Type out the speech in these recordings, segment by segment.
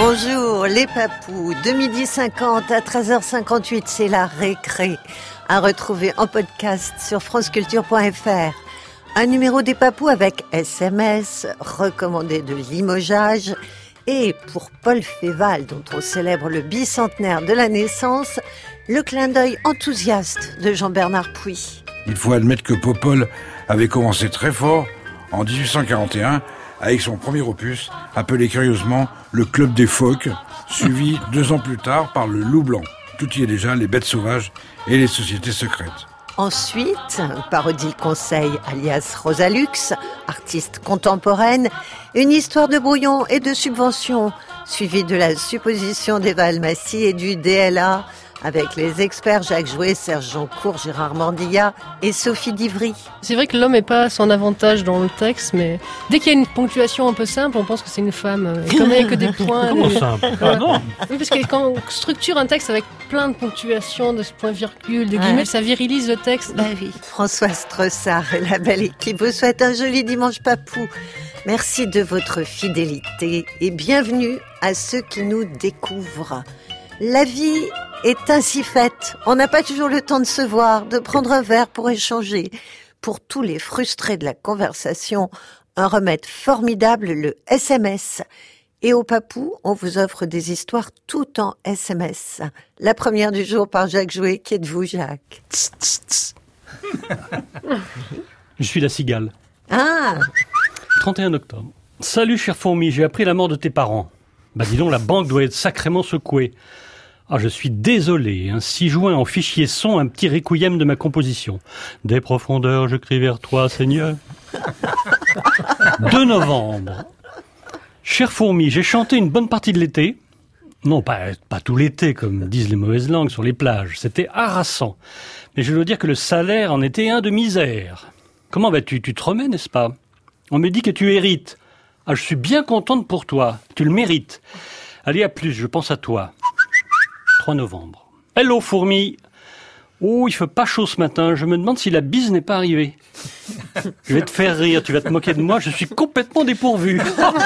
Bonjour les papous, de 12h50 à 13h58, c'est la récré, à retrouver en podcast sur franceculture.fr. Un numéro des papous avec SMS, recommandé de limogeage, et pour Paul Féval, dont on célèbre le bicentenaire de la naissance, le clin d'œil enthousiaste de Jean-Bernard Puy. Il faut admettre que Popol avait commencé très fort en 1841 avec son premier opus, appelé curieusement le Club des Phoques, suivi 2 ans plus tard par le Loup Blanc. Tout y est déjà, les bêtes sauvages et les sociétés secrètes. Ensuite, Parodie Conseil alias Rosalux, artiste contemporaine, une histoire de brouillon et de subvention, suivie de la supposition d'Eva Almassi et du DLA, avec les experts Jacques Jouet, Serge Joncourt, Gérard Mandilla et Sophie Divry. C'est vrai que l'homme n'est pas à son avantage dans le texte, mais dès qu'il y a une ponctuation un peu simple, on pense que c'est une femme. Et comme il n'y a que des points... Comment simple Ah non. Oui, parce que quand on structure un texte avec plein de ponctuations, de points-virgules, de guillemets, ça virilise le texte. Bah oui. Françoise Tressard et la belle équipe vous souhaitent un joli dimanche papou. Merci de votre fidélité et bienvenue à ceux qui nous découvrent. La vie est ainsi faite. On n'a pas toujours le temps de se voir, de prendre un verre pour échanger. Pour tous les frustrés de la conversation, un remède formidable, le SMS. Et au papou, on vous offre des histoires tout en SMS. La première du jour par Jacques Jouet. Qui êtes-vous, Jacques ? Je suis la cigale. Ah, 31 octobre. Salut, chère fourmi, j'ai appris la mort de tes parents. Bah dis donc, la banque doit être sacrément secouée. Ah, je suis désolé, 6 juin en fichier son, un petit requiem de ma composition. Des profondeurs, je crie vers toi, Seigneur. 2 novembre. Chère fourmi, j'ai chanté une bonne partie de l'été. Non, pas tout l'été, comme disent les mauvaises langues sur les plages. C'était harassant. Mais je dois dire que le salaire en était un de misère. Comment vas-tu ? Tu te remets, n'est-ce pas ? On me dit que tu hérites. Ah, je suis bien contente pour toi. Tu le mérites. Allez, à plus, je pense à toi. 3 novembre. Hello, fourmi. Oh, il fait pas chaud ce matin. Je me demande si la bise n'est pas arrivée. Je vais te faire rire. Tu vas te moquer de moi. Je suis complètement dépourvu.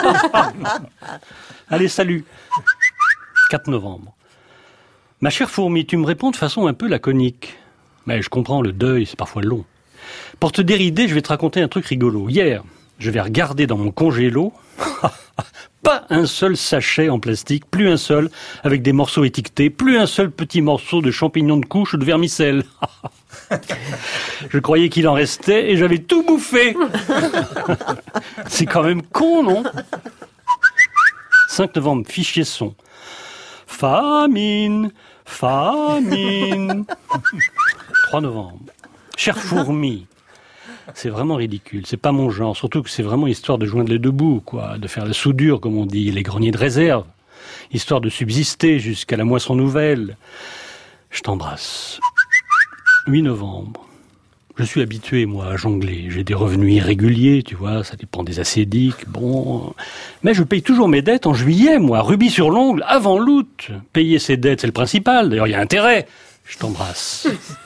Allez, salut. 4 novembre. Ma chère fourmi, tu me réponds de façon un peu laconique. Mais je comprends, le deuil, c'est parfois long. Pour te dérider, je vais te raconter un truc rigolo. Hier, je vais regarder dans mon congélo. Pas un seul sachet en plastique, plus un seul, avec des morceaux étiquetés, plus un seul petit morceau de champignons de couche ou de vermicelle. Je croyais qu'il en restait et j'avais tout bouffé. C'est quand même con, non ? 5 novembre, fichier son. Famine, famine. 3 novembre. Chère fourmi. C'est vraiment ridicule, c'est pas mon genre, surtout que c'est vraiment histoire de joindre les deux bouts, quoi, de faire la soudure, comme on dit, les greniers de réserve, histoire de subsister jusqu'à la moisson nouvelle. Je t'embrasse. 8 novembre. Je suis habitué, moi, à jongler. J'ai des revenus irréguliers, tu vois, ça dépend des acédiques, bon... Mais je paye toujours mes dettes en juillet, moi, rubis sur l'ongle, avant l'août. Payer ses dettes, c'est le principal, d'ailleurs, il y a intérêt. Je t'embrasse.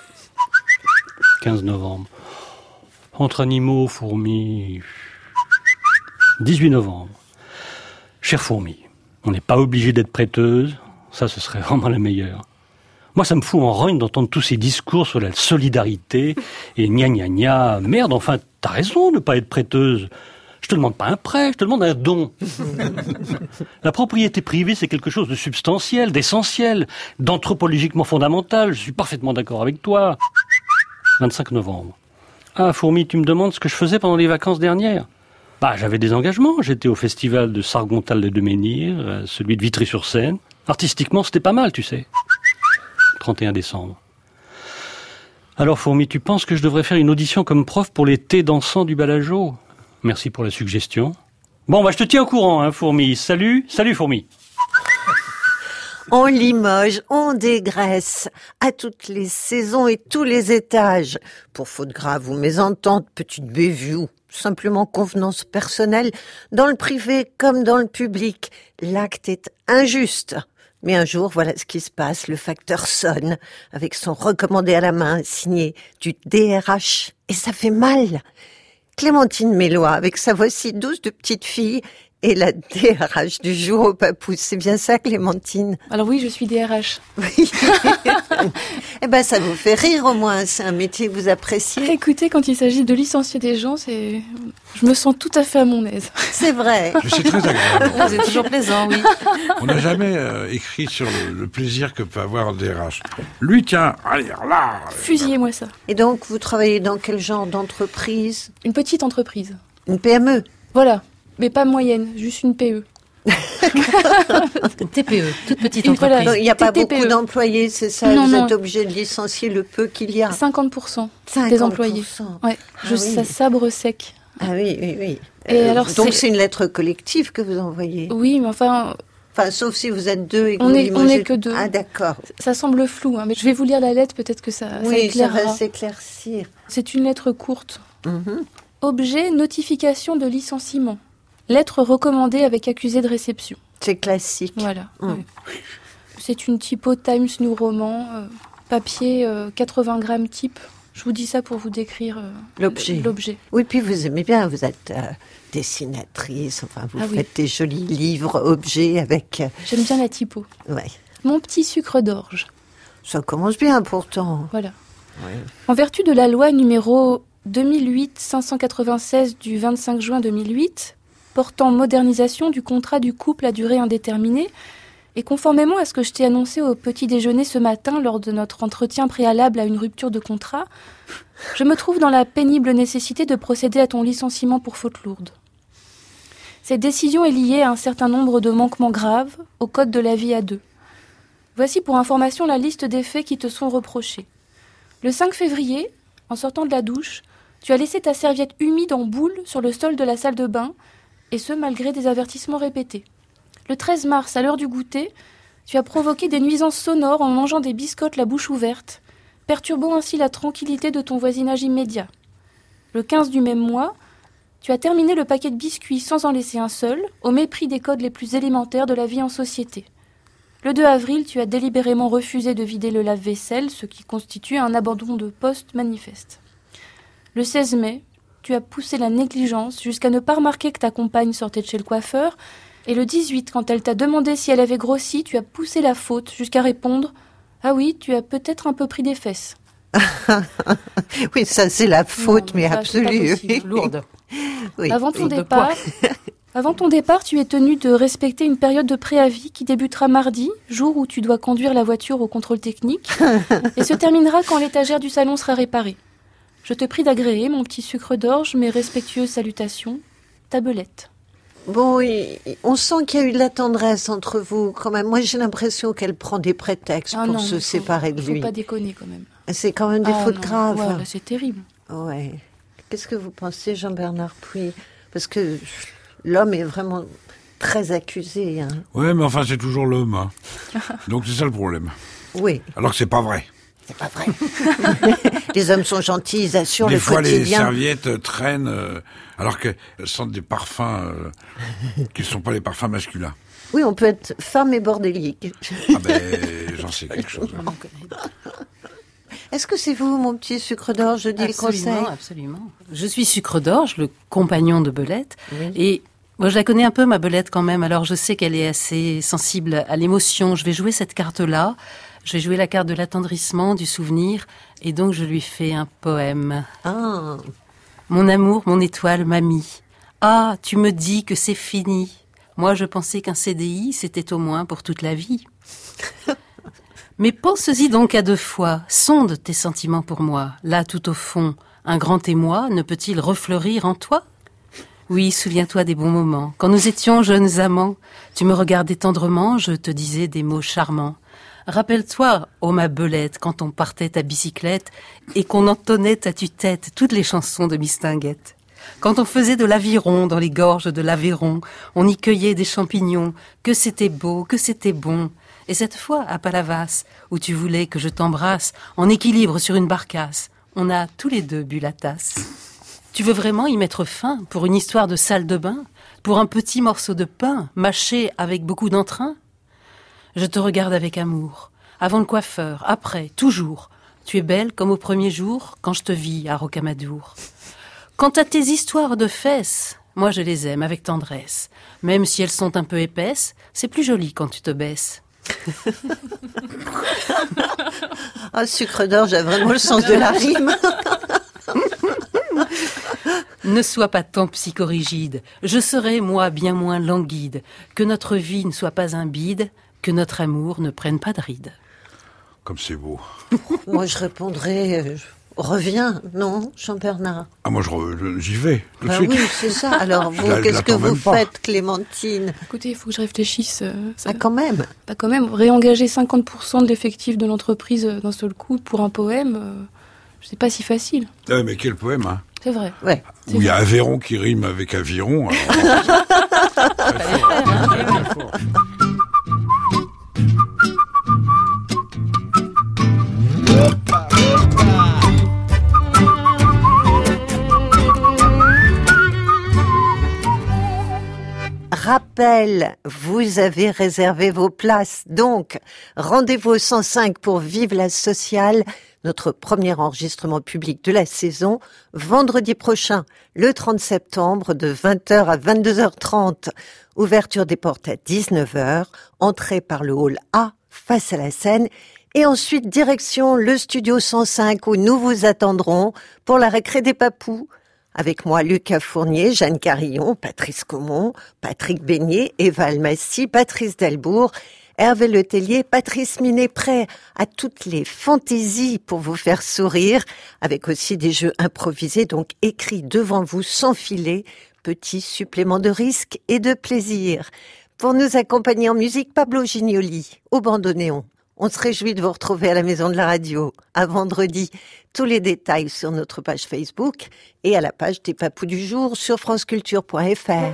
15 novembre. Entre animaux, fourmis... 18 novembre. Chère fourmi, on n'est pas obligé d'être prêteuse. Ça, ce serait vraiment la meilleure. Moi, ça me fout en rogne d'entendre tous ces discours sur la solidarité et gna gna gna. Merde, enfin, t'as raison de ne pas être prêteuse. Je te demande pas un prêt, je te demande un don. La propriété privée, c'est quelque chose de substantiel, d'essentiel, d'anthropologiquement fondamental. Je suis parfaitement d'accord avec toi. 25 novembre. Ah, fourmi, tu me demandes ce que je faisais pendant les vacances dernières ? Bah, j'avais des engagements. J'étais au festival de Sargontal de Menhir, celui de Vitry-sur-Seine. Artistiquement, c'était pas mal, tu sais. 31 décembre. Alors, fourmi, tu penses que je devrais faire une audition comme prof pour les thés dansants du Balageau ? Merci pour la suggestion. Bon, bah, je te tiens au courant, fourmi. Salut, fourmi. On limoge, on dégraisse, à toutes les saisons et tous les étages. Pour faute grave ou mésentente, petite bévue ou simplement convenance personnelle, dans le privé comme dans le public, l'acte est injuste. Mais un jour, voilà ce qui se passe, le facteur sonne, avec son recommandé à la main, signé du DRH, et ça fait mal. Clémentine Mélois, avec sa voix si douce de petite fille, est la DRH du jour au Papou. C'est bien ça, Clémentine? Alors oui, je suis DRH. Oui. Eh ben, ça vous fait rire au moins. C'est un métier que vous appréciez. Écoutez, quand il s'agit de licencier des gens, je me sens tout à fait à mon aise. C'est vrai. C'est très agréable. C'est toujours plaisant, oui. On n'a jamais écrit sur le plaisir que peut avoir un DRH. Lui, tiens, allez, là. Fusillez-moi ça. Et donc, vous travaillez dans quel genre d'entreprise? Une petite entreprise. Une PME? Voilà. Mais pas moyenne, juste une PE. Une TPE, toute petite Une- entreprise. voilà. Donc, il n'y a pas TPE. beaucoup d'employés, c'est ça? Non, Vous non. êtes obligé de licencier le peu qu'il y a. 50% 50%. des employés. Ouais, Ah oui. ça sabre sec. Ah oui, oui, oui. Et alors, donc, c'est- c'est une lettre collective que vous envoyez? Oui, mais enfin, Enfin, sauf si vous êtes deux et que On vous est limogez- que deux. Ah, d'accord. ça semble flou, hein, mais je vais vous lire la lettre, peut-être que ça Oui, ça éclairera. va s'éclaircir. C'est une lettre courte. Mhm. Objet, notification de licenciement. Lettre recommandée avec accusé de réception. C'est classique. Voilà. Mm. Oui. C'est une typo Times New Roman, papier 80 grammes type. Je vous dis ça pour vous décrire l'objet. Oui, puis vous aimez bien, vous êtes dessinatrice, enfin, vous Ah oui. faites des jolis livres, objets avec... J'aime bien la typo. ouais, Mon petit sucre d'orge. ça commence bien pourtant. Voilà. Ouais. En vertu de la loi numéro 2008-596 du 25 juin 2008, portant modernisation du contrat du couple à durée indéterminée, et conformément à ce que je t'ai annoncé au petit déjeuner ce matin lors de notre entretien préalable à une rupture de contrat, je me trouve dans la pénible nécessité de procéder à ton licenciement pour faute lourde. Cette décision est liée à un certain nombre de manquements graves au code de la vie à deux. Voici pour information la liste des faits qui te sont reprochés. Le 5 février, en sortant de la douche, tu as laissé ta serviette humide en boule sur le sol de la salle de bain, et ce malgré des avertissements répétés. Le 13 mars, à l'heure du goûter, tu as provoqué des nuisances sonores en mangeant des biscottes la bouche ouverte, perturbant ainsi la tranquillité de ton voisinage immédiat. Le 15 du même mois, tu as terminé le paquet de biscuits sans en laisser un seul, au mépris des codes les plus élémentaires de la vie en société. Le 2 avril, tu as délibérément refusé de vider le lave-vaisselle, ce qui constitue un abandon de poste manifeste. Le 16 mai, tu as poussé la négligence jusqu'à ne pas remarquer que ta compagne sortait de chez le coiffeur, et le 18, quand elle t'a demandé si elle avait grossi, tu as poussé la faute jusqu'à répondre « Ah oui, tu as peut-être un peu pris des fesses. Oui, ça c'est la faute, Non, mais ça, c'est pas absolue. possible. Lourde. Oui. Avant ton Oui. départ, avant ton départ, tu es tenu de respecter une période de préavis qui débutera mardi, jour où tu dois conduire la voiture au contrôle technique, et se terminera quand l'étagère du salon sera réparée. Je te prie d'agréer, mon petit sucre d'orge, mes respectueuses salutations. Ta Belette. Bon, on sent qu'il y a eu de la tendresse entre vous quand même. Moi, j'ai l'impression qu'elle prend des prétextes pour se séparer de lui. Faut pas déconner quand même. C'est quand même des fautes non. graves. Ouais, là, c'est terrible. Ouais. Qu'est-ce que vous pensez, Jean-Bernard Puy? Parce que l'homme est vraiment très accusé. Hein. Ouais, mais enfin, c'est toujours l'homme. Hein. Donc c'est ça le problème. Oui, Alors que c'est pas vrai. c'est pas vrai. Les hommes sont gentils, ils assurent Des le fois, les quotidien. serviettes traînent, alors qu'elles sentent des parfums qui ne sont pas les parfums masculins. Oui, on peut être femme et bordélique. Ah ben, j'en sais quelque chose. Hein. Est-ce que c'est vous, mon petit sucre d'orge, je dis le conseil? Absolument. Je suis sucre d'orge, le compagnon de Belette. Oui. Et moi, je la connais un peu, ma Belette, quand même. Alors, je sais qu'elle est assez sensible à l'émotion. Je vais jouer cette carte-là. Je vais jouer la carte de l'attendrissement, du souvenir. Et donc, je lui fais un poème. Ah, Mon amour, mon étoile, mamie. Ah, tu me dis que c'est fini. Moi, je pensais qu'un CDI, c'était au moins pour toute la vie. Mais pense-y donc à deux fois. Sonde tes sentiments pour moi. Là, tout au fond, un grand émoi ne peut-il refleurir en toi? Oui, souviens-toi des bons moments. Quand nous étions jeunes amants, tu me regardais tendrement, je te disais des mots charmants. Rappelle-toi, ô ma Belette, quand on partait à bicyclette et qu'on entonnait à tue-tête toutes les chansons de Mistinguette. Quand on faisait de l'aviron dans les gorges de l'Aveyron, on y cueillait des champignons, que c'était beau, que c'était bon. Et cette fois, à Palavas, où tu voulais que je t'embrasse, en équilibre sur une barcasse, on a tous les deux bu la tasse. Tu veux vraiment y mettre fin pour une histoire de salle de bain, pour un petit morceau de pain mâché avec beaucoup d'entrain? Je te regarde avec amour, avant le coiffeur, après, toujours. Tu es belle comme au premier jour, quand je te vis à Rocamadour. Quant à tes histoires de fesses, Moi, je les aime avec tendresse. Même si elles sont un peu épaisses, c'est plus joli quand tu te baisses. Ah, sucre d'orge a vraiment le sens de la rime. Ne sois pas tant psychorigide. Je serai, moi, bien moins languide. Que notre vie ne soit pas un bide, que notre amour ne prenne pas de ride. Comme c'est beau. Moi, je répondrais... reviens, non, Jean-Bernard? Ah, moi, j'y vais, tout de Bah suite. oui, c'est ça. Alors, vous, qu'est-ce que vous faites, Clémentine? Écoutez, il faut que je réfléchisse. Ah, quand même. Bah quand même, réengager 50% de l'effectif de l'entreprise d'un seul coup pour un poème, c'est pas si facile. Ah, mais quel poème, hein. C'est vrai. Ouais. Où il y a Aveyron qui rime avec aviron. Alors... Très fort. Rappel, vous avez réservé vos places. Donc, rendez-vous au 105 pour Vive la Sociale, notre premier enregistrement public de la saison, vendredi prochain, le 30 septembre, de 20h à 22h30. Ouverture des portes à 19h, entrée par le hall A, face à la scène, et ensuite direction le studio 105 où nous vous attendrons pour la récré des papous. Avec moi, Lucas Fournier, Jeanne Carillon, Patrice Caumont, Patrick Beignet, Eva Almassi, Patrice Delbourg, Hervé Letellier, Patrice Minet, prêt à toutes les fantaisies pour vous faire sourire, avec aussi des jeux improvisés, donc écrits devant vous sans filet, petit supplément de risque et de plaisir. Pour nous accompagner en musique, Pablo Gignoli, au bandoneon. On se réjouit de vous retrouver à la Maison de la Radio à vendredi. Tous les détails sur notre page Facebook et à la page des Papous du jour sur franceculture.fr.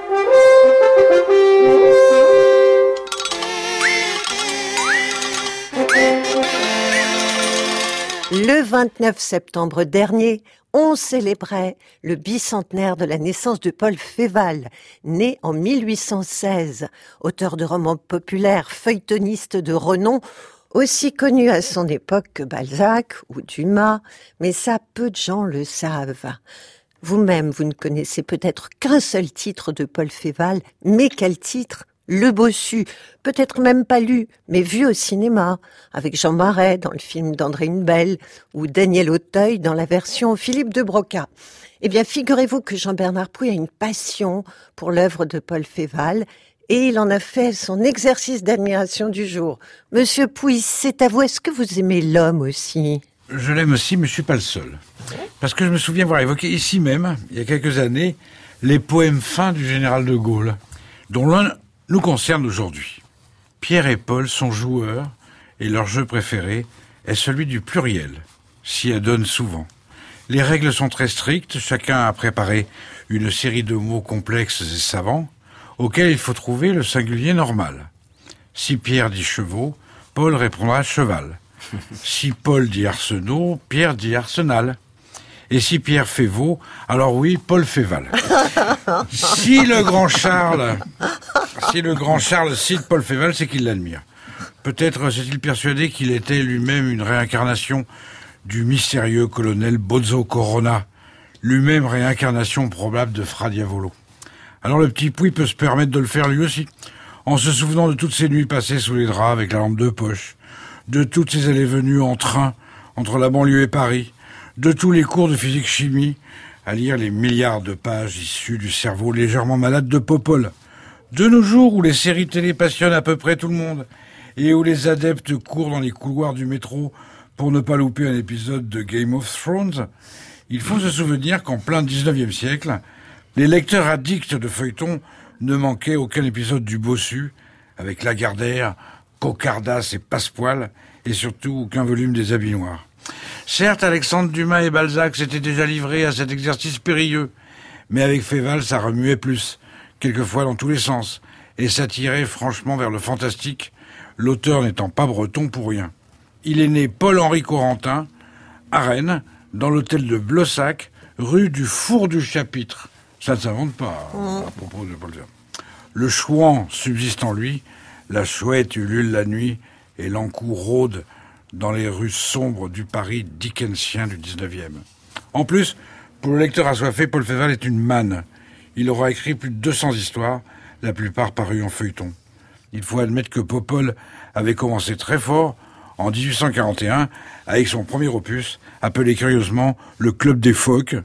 Le 29 septembre dernier, on célébrait le bicentenaire de la naissance de Paul Féval, né en 1816, auteur de romans populaires, feuilletoniste de renom, aussi connu à son époque que Balzac ou Dumas, mais ça, peu de gens le savent. Vous-même, vous ne connaissez peut-être qu'un seul titre de Paul Féval, mais quel titre ? Le Bossu, peut-être même pas lu, mais vu au cinéma, avec Jean Marais dans le film d'André Hunebelle ou Daniel Auteuil dans la version Philippe de Broca. Eh bien, figurez-vous que Jean-Bernard Pouy a une passion pour l'œuvre de Paul Féval et il en a fait son exercice d'admiration du jour. Monsieur Pouy, c'est à vous, est-ce que vous aimez l'homme aussi ? Je l'aime aussi, mais je suis pas le seul. Parce que je me souviens avoir évoqué ici même, il y a quelques années, les poèmes fins du général de Gaulle, dont l'un nous concerne aujourd'hui. Pierre et Paul sont joueurs et leur jeu préféré est celui du pluriel, s'y adonne souvent. Les règles sont très strictes, chacun a préparé une série de mots complexes et savants auxquels il faut trouver le singulier normal. Si Pierre dit chevaux, Paul répondra cheval. Si Paul dit arsenaux, Pierre dit arsenal. Et si Pierre fait veau, alors oui, Paul Féval. Si le grand Charles cite Paul Féval, c'est qu'il l'admire. Peut-être s'est-il persuadé qu'il était lui-même une réincarnation du mystérieux colonel Bozzo Corona, lui-même réincarnation probable de Fra Diavolo. Alors le petit Pouy peut se permettre de le faire lui aussi, en se souvenant de toutes ces nuits passées sous les draps avec la lampe de poche, de toutes ces allées-venues en train entre la banlieue et Paris, de tous les cours de physique-chimie, à lire les milliards de pages issues du cerveau légèrement malade de Popol. De nos jours où les séries télé passionnent à peu près tout le monde, et où les adeptes courent dans les couloirs du métro pour ne pas louper un épisode de Game of Thrones, il faut se souvenir qu'en plein 19e siècle, les lecteurs addicts de feuilletons ne manquaient aucun épisode du Bossu, avec Lagardère, Cocardas et Passepoil, et surtout aucun volume des Habits Noirs. Certes, Alexandre Dumas et Balzac s'étaient déjà livrés à cet exercice périlleux, mais avec Féval, ça remuait plus, quelquefois dans tous les sens, et s'attirait franchement vers le fantastique, l'auteur n'étant pas breton pour rien. Il est né Paul-Henri Corentin, à Rennes, dans l'hôtel de Blossac, rue du Four du Chapitre. Ça ne s'invente pas, à propos de Paul Féval. Le chouan subsiste en lui, la chouette ulule la nuit, et l'encou rôde dans les rues sombres du Paris dickensien du 19e. En plus, pour le lecteur assoiffé, Paul Féval est une manne. Il aura écrit plus de 200 histoires, la plupart parues en feuilleton. Il faut admettre que Popol avait commencé très fort en 1841 avec son premier opus, appelé curieusement le Club des Phoques,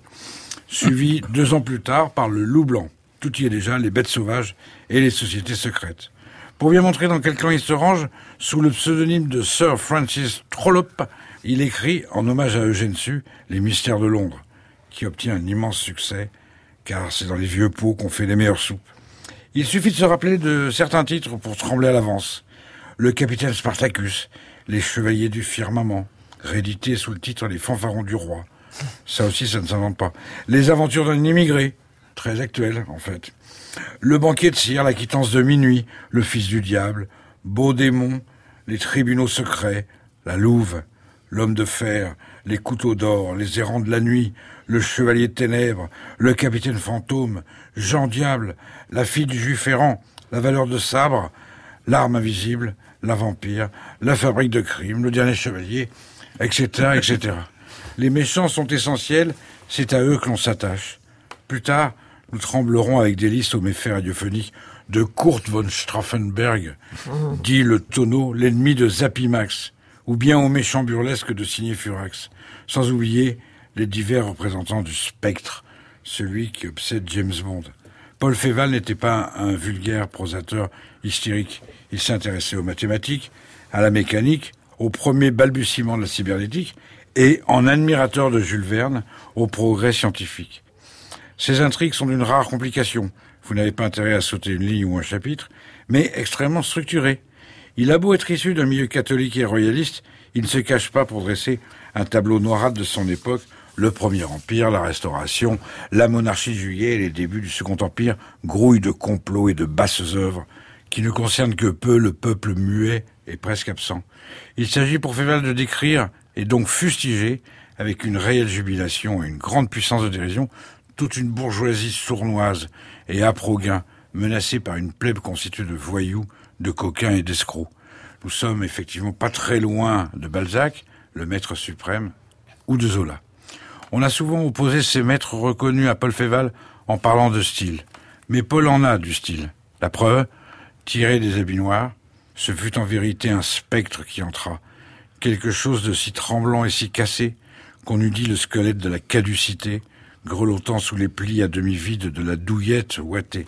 suivi 2 ans plus tard par le Loup Blanc. Tout y est déjà, les bêtes sauvages et les sociétés secrètes. Pour bien montrer dans quel clan il se range, sous le pseudonyme de Sir Francis Trollope, il écrit, en hommage à Eugène Sue, Les Mystères de Londres, qui obtient un immense succès, car c'est dans les vieux pots qu'on fait les meilleures soupes. Il suffit de se rappeler de certains titres pour trembler à l'avance. Le Capitaine Spartacus, Les Chevaliers du Firmament, réédité sous le titre Les Fanfarons du Roi. Ça aussi, ça ne s'invente pas. Les Aventures d'un immigré, très actuel en fait. Le Banquier de Cire, La Quittance de Minuit, Le Fils du Diable, Beau Démon, Les Tribunaux Secrets, La Louve, L'Homme de Fer, Les Couteaux d'Or, Les Errants de la Nuit, Le Chevalier de Ténèbres, Le Capitaine Fantôme, Jean Diable, La Fille du Juif errant, La Valeur de Sabre, L'Arme Invisible, La Vampire, La Fabrique de Crime, Le Dernier Chevalier, etc., etc. Les méchants sont essentiels, c'est à eux que l'on s'attache. Plus tard, nous tremblerons avec délice aux méfaits radiophoniques de Kurt von Straffenberg, dit le tonneau, l'ennemi de Zappimax, ou bien aux méchants burlesques de Signé Furax, sans oublier les divers représentants du spectre, celui qui obsède James Bond. Paul Féval n'était pas un vulgaire prosateur hystérique. Il s'intéressait aux mathématiques, à la mécanique, aux premiers balbutiements de la cybernétique et, en admirateur de Jules Verne, au progrès scientifique. Ces intrigues sont d'une rare complication. Vous n'avez pas intérêt à sauter une ligne ou un chapitre, mais extrêmement structurées. Il a beau être issu d'un milieu catholique et royaliste, il ne se cache pas pour dresser un tableau noirâtre de son époque, le Premier Empire, la Restauration, la monarchie de Juillet et les débuts du Second Empire, grouille de complots et de basses œuvres qui ne concernent que peu le peuple muet et presque absent. Il s'agit pour Féval de décrire, et donc fustiger, avec une réelle jubilation et une grande puissance de dérision, toute une bourgeoisie sournoise et âpre au gain, menacée par une plèbe constituée de voyous, de coquins et d'escrocs. Nous sommes effectivement pas très loin de Balzac, le maître suprême, ou de Zola. On a souvent opposé ces maîtres reconnus à Paul Féval en parlant de style. Mais Paul en a du style. La preuve, tiré des habits noirs, ce fut en vérité un spectre qui entra. Quelque chose de si tremblant et si cassé qu'on eût dit le squelette de la caducité, grelottant sous les plis à demi vides de la douillette ouatée.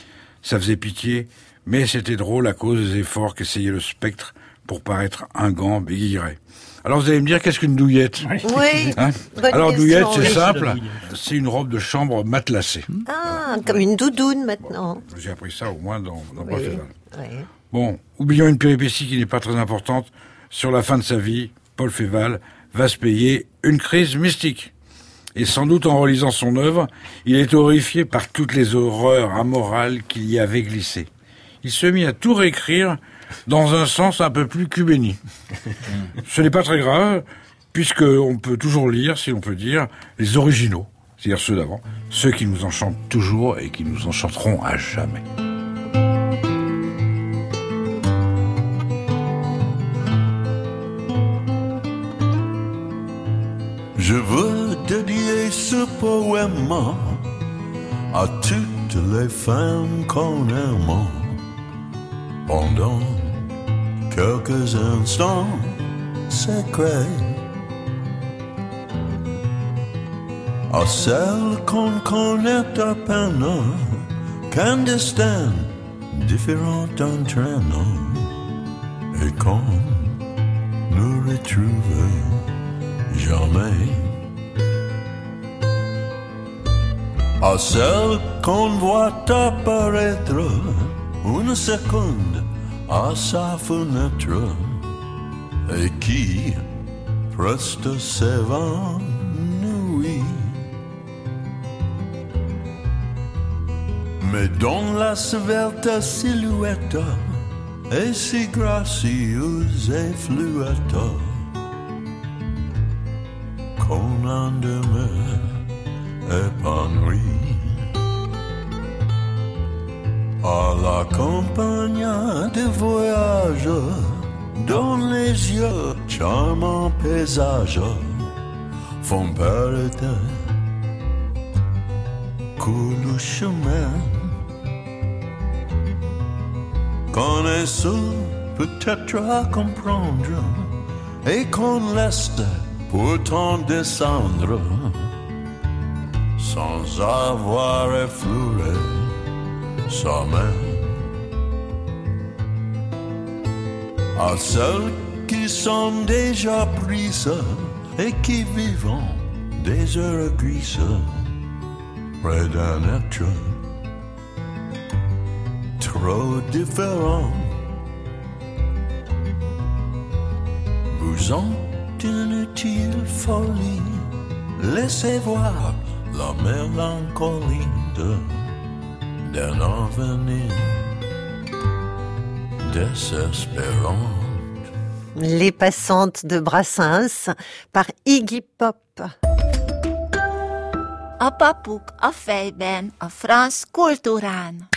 Ça faisait pitié, mais c'était drôle à cause des efforts qu'essayait le spectre pour paraître ingant, béguillerait. Alors vous allez me dire, qu'est-ce qu'une douillette ? Oui. Hein ? Bonne Alors question, douillette, c'est oui. simple, c'est une robe de chambre matelassée. Ah, comme une doudoune maintenant. J'ai appris ça au moins dans Paul Oui. Féval. Oui. Bon, oublions une péripétie qui n'est pas très importante. Sur la fin de sa vie, Paul Féval va se payer une crise mystique. Et sans doute en relisant son œuvre, il est horrifié par toutes les horreurs amorales qu'il y avait glissées. Il se mit à tout réécrire dans un sens un peu plus cubéni. Ce n'est pas très grave, puisqu'on peut toujours lire, si l'on peut dire, les originaux, c'est-à-dire ceux d'avant, ceux qui nous enchantent toujours et qui nous enchanteront à jamais. Je veux dédier ce poème à toutes les femmes qu'on aime pendant quelques instants secrets, à celles qu'on connaît à peine, qu'un destin différent entraîne, et qu'on ne retrouve jamais. À celle qu'on voit apparaître une seconde à sa fenêtre et qui presque s'évanouit. Mais dont la svelte silhouette est si gracieuse et fluette qu'on en demeure épanoui. À la campagne de voyage, dans les yeux charmants paysages font perdre parcourt le chemin. Qu'on est seul peut-être à comprendre et qu'on laisse pourtant descendre sans avoir effleuré sa main. À celles qui sont déjà prises et qui vivent des heures grises près d'un être trop différent. Vous en inutile folie, laissez voir la mélancolie d'un avenir désespérant. Les passantes de Brassens par Iggy Pop. A papuk a fejben, a franc kultúrán.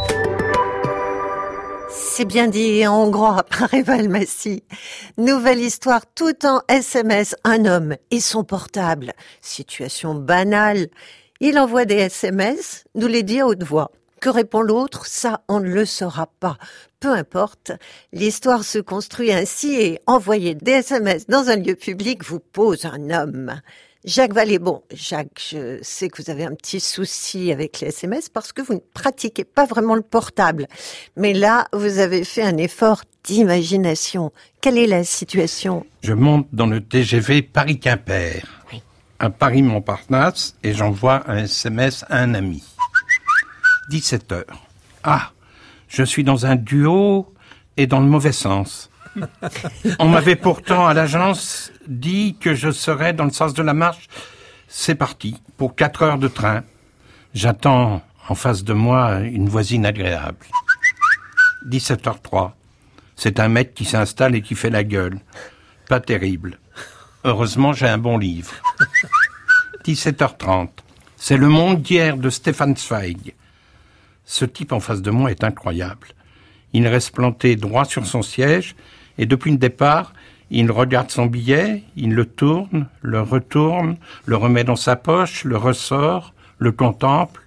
C'est bien dit en hongrois par Eva Almassi. Nouvelle histoire tout en SMS. Un homme et son portable. Situation banale. Il envoie des SMS, nous les dit à haute voix. Que répond l'autre? Ça, on ne le saura pas. Peu importe, l'histoire se construit ainsi et envoyer des SMS dans un lieu public vous pose un homme. Jacques Vallée, bon, Jacques, je sais que vous avez un petit souci avec les SMS parce que vous ne pratiquez pas vraiment le portable. Mais là, vous avez fait un effort d'imagination. Quelle est la situation? Je monte dans le TGV Paris-Quimper, à Paris-Montparnasse, et j'envoie un SMS à un ami. 17h. Ah, je suis dans un duo et dans le mauvais sens. On m'avait pourtant à l'agence dit que je serais dans le sens de la marche. C'est parti, pour 4 heures de train. J'attends en face de moi une voisine agréable. 17h03. C'est un mec qui s'installe et qui fait la gueule. Pas terrible. Heureusement, j'ai un bon livre. 17h30. C'est Le Monde d'hier de Stefan Zweig. Ce type en face de moi est incroyable. Il reste planté droit sur son siège et depuis le départ, il regarde son billet, il le tourne, le retourne, le remet dans sa poche, le ressort, le contemple.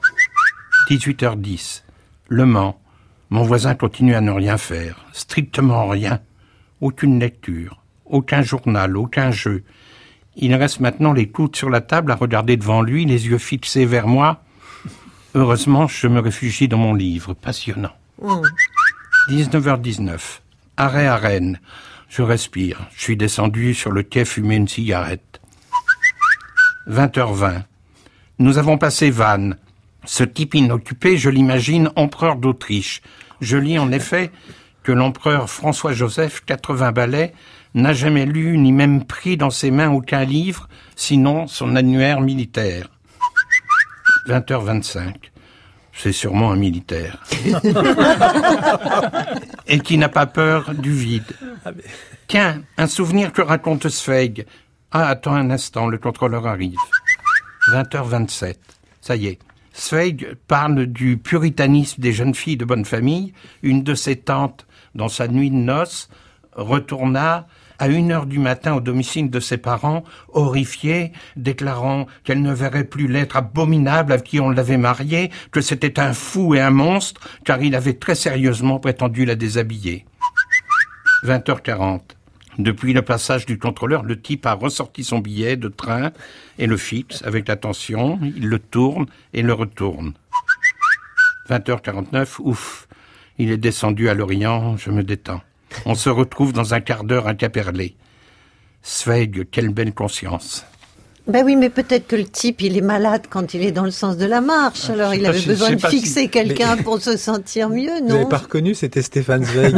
18h10. Le Mans. Mon voisin continue à ne rien faire. Strictement rien. Aucune lecture. Aucun journal. Aucun jeu. Il reste maintenant les coudes sur la table à regarder devant lui, les yeux fixés vers moi. Heureusement, je me réfugie dans mon livre. Passionnant. 19h19. Arrêt à Rennes. Je respire. Je suis descendu sur le quai fumer une cigarette. 20h20. Nous avons passé Vannes. Ce type inoccupé, je l'imagine empereur d'Autriche. Je lis en effet que l'empereur François-Joseph, 80 balais, n'a jamais lu ni même pris dans ses mains aucun livre, sinon son annuaire militaire. 20h25. C'est sûrement un militaire. Et qui n'a pas peur du vide. Tiens, un souvenir que raconte Zweig. Ah, attends un instant, le contrôleur arrive. 20h27. Ça y est. Zweig parle du puritanisme des jeunes filles de bonne famille. Une de ses tantes, dans sa nuit de noces, retourna à 1h du matin au domicile de ses parents, horrifiée, déclarant qu'elle ne verrait plus l'être abominable à qui on l'avait mariée, que c'était un fou et un monstre, car il avait très sérieusement prétendu la déshabiller. 20h40. Depuis le passage du contrôleur, le type a ressorti son billet de train et le fixe avec attention, il le tourne et le retourne. 20h49, ouf, il est descendu à l'Orient, je me détends. On se retrouve dans un quart d'heure à Quimperlé. Zweig, quelle belle conscience. Ben oui, mais peut-être que le type, il est malade quand il est dans le sens de la marche. Alors, il avait besoin de fixer quelqu'un pour se sentir mieux, non? Vous n'avez pas reconnu, c'était Stefan Zweig.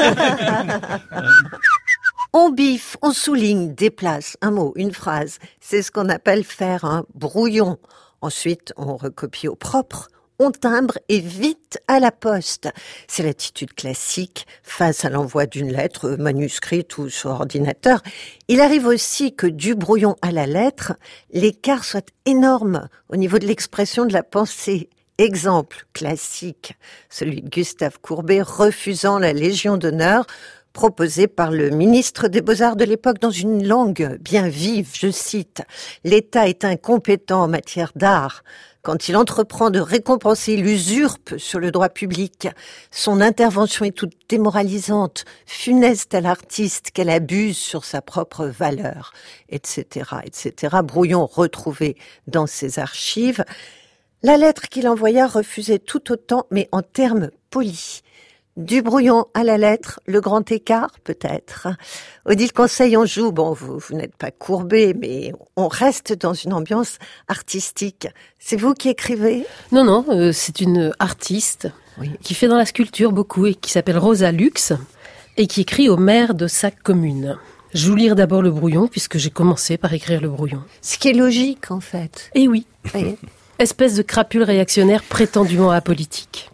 On biffe, on souligne, déplace un mot, une phrase. C'est ce qu'on appelle faire un brouillon. Ensuite, on recopie au propre. On timbre et vite à la poste. C'est l'attitude classique face à l'envoi d'une lettre manuscrite ou sur ordinateur. Il arrive aussi que du brouillon à la lettre, l'écart soit énorme au niveau de l'expression de la pensée. Exemple classique, celui de Gustave Courbet refusant la Légion d'honneur proposé par le ministre des Beaux-Arts de l'époque dans une langue bien vive, je cite « L'État est incompétent en matière d'art. Quand il entreprend de récompenser l'usurpe sur le droit public, son intervention est toute démoralisante, funeste à l'artiste qu'elle abuse sur sa propre valeur, etc., etc. » Brouillon retrouvé dans ses archives. La lettre qu'il envoya refusait tout autant, mais en termes polis. Du brouillon à la lettre, le grand écart, peut-être. Odile Conseil, on joue, bon, vous n'êtes pas courbé, mais on reste dans une ambiance artistique. C'est vous qui écrivez ? Non, c'est une artiste qui fait dans la sculpture beaucoup et qui s'appelle Rosa Lux et qui écrit au maire de sa commune. Je vais vous lire d'abord le brouillon, puisque j'ai commencé par écrire le brouillon. Ce qui est logique, en fait. Eh oui. Espèce de crapule réactionnaire prétendument apolitique.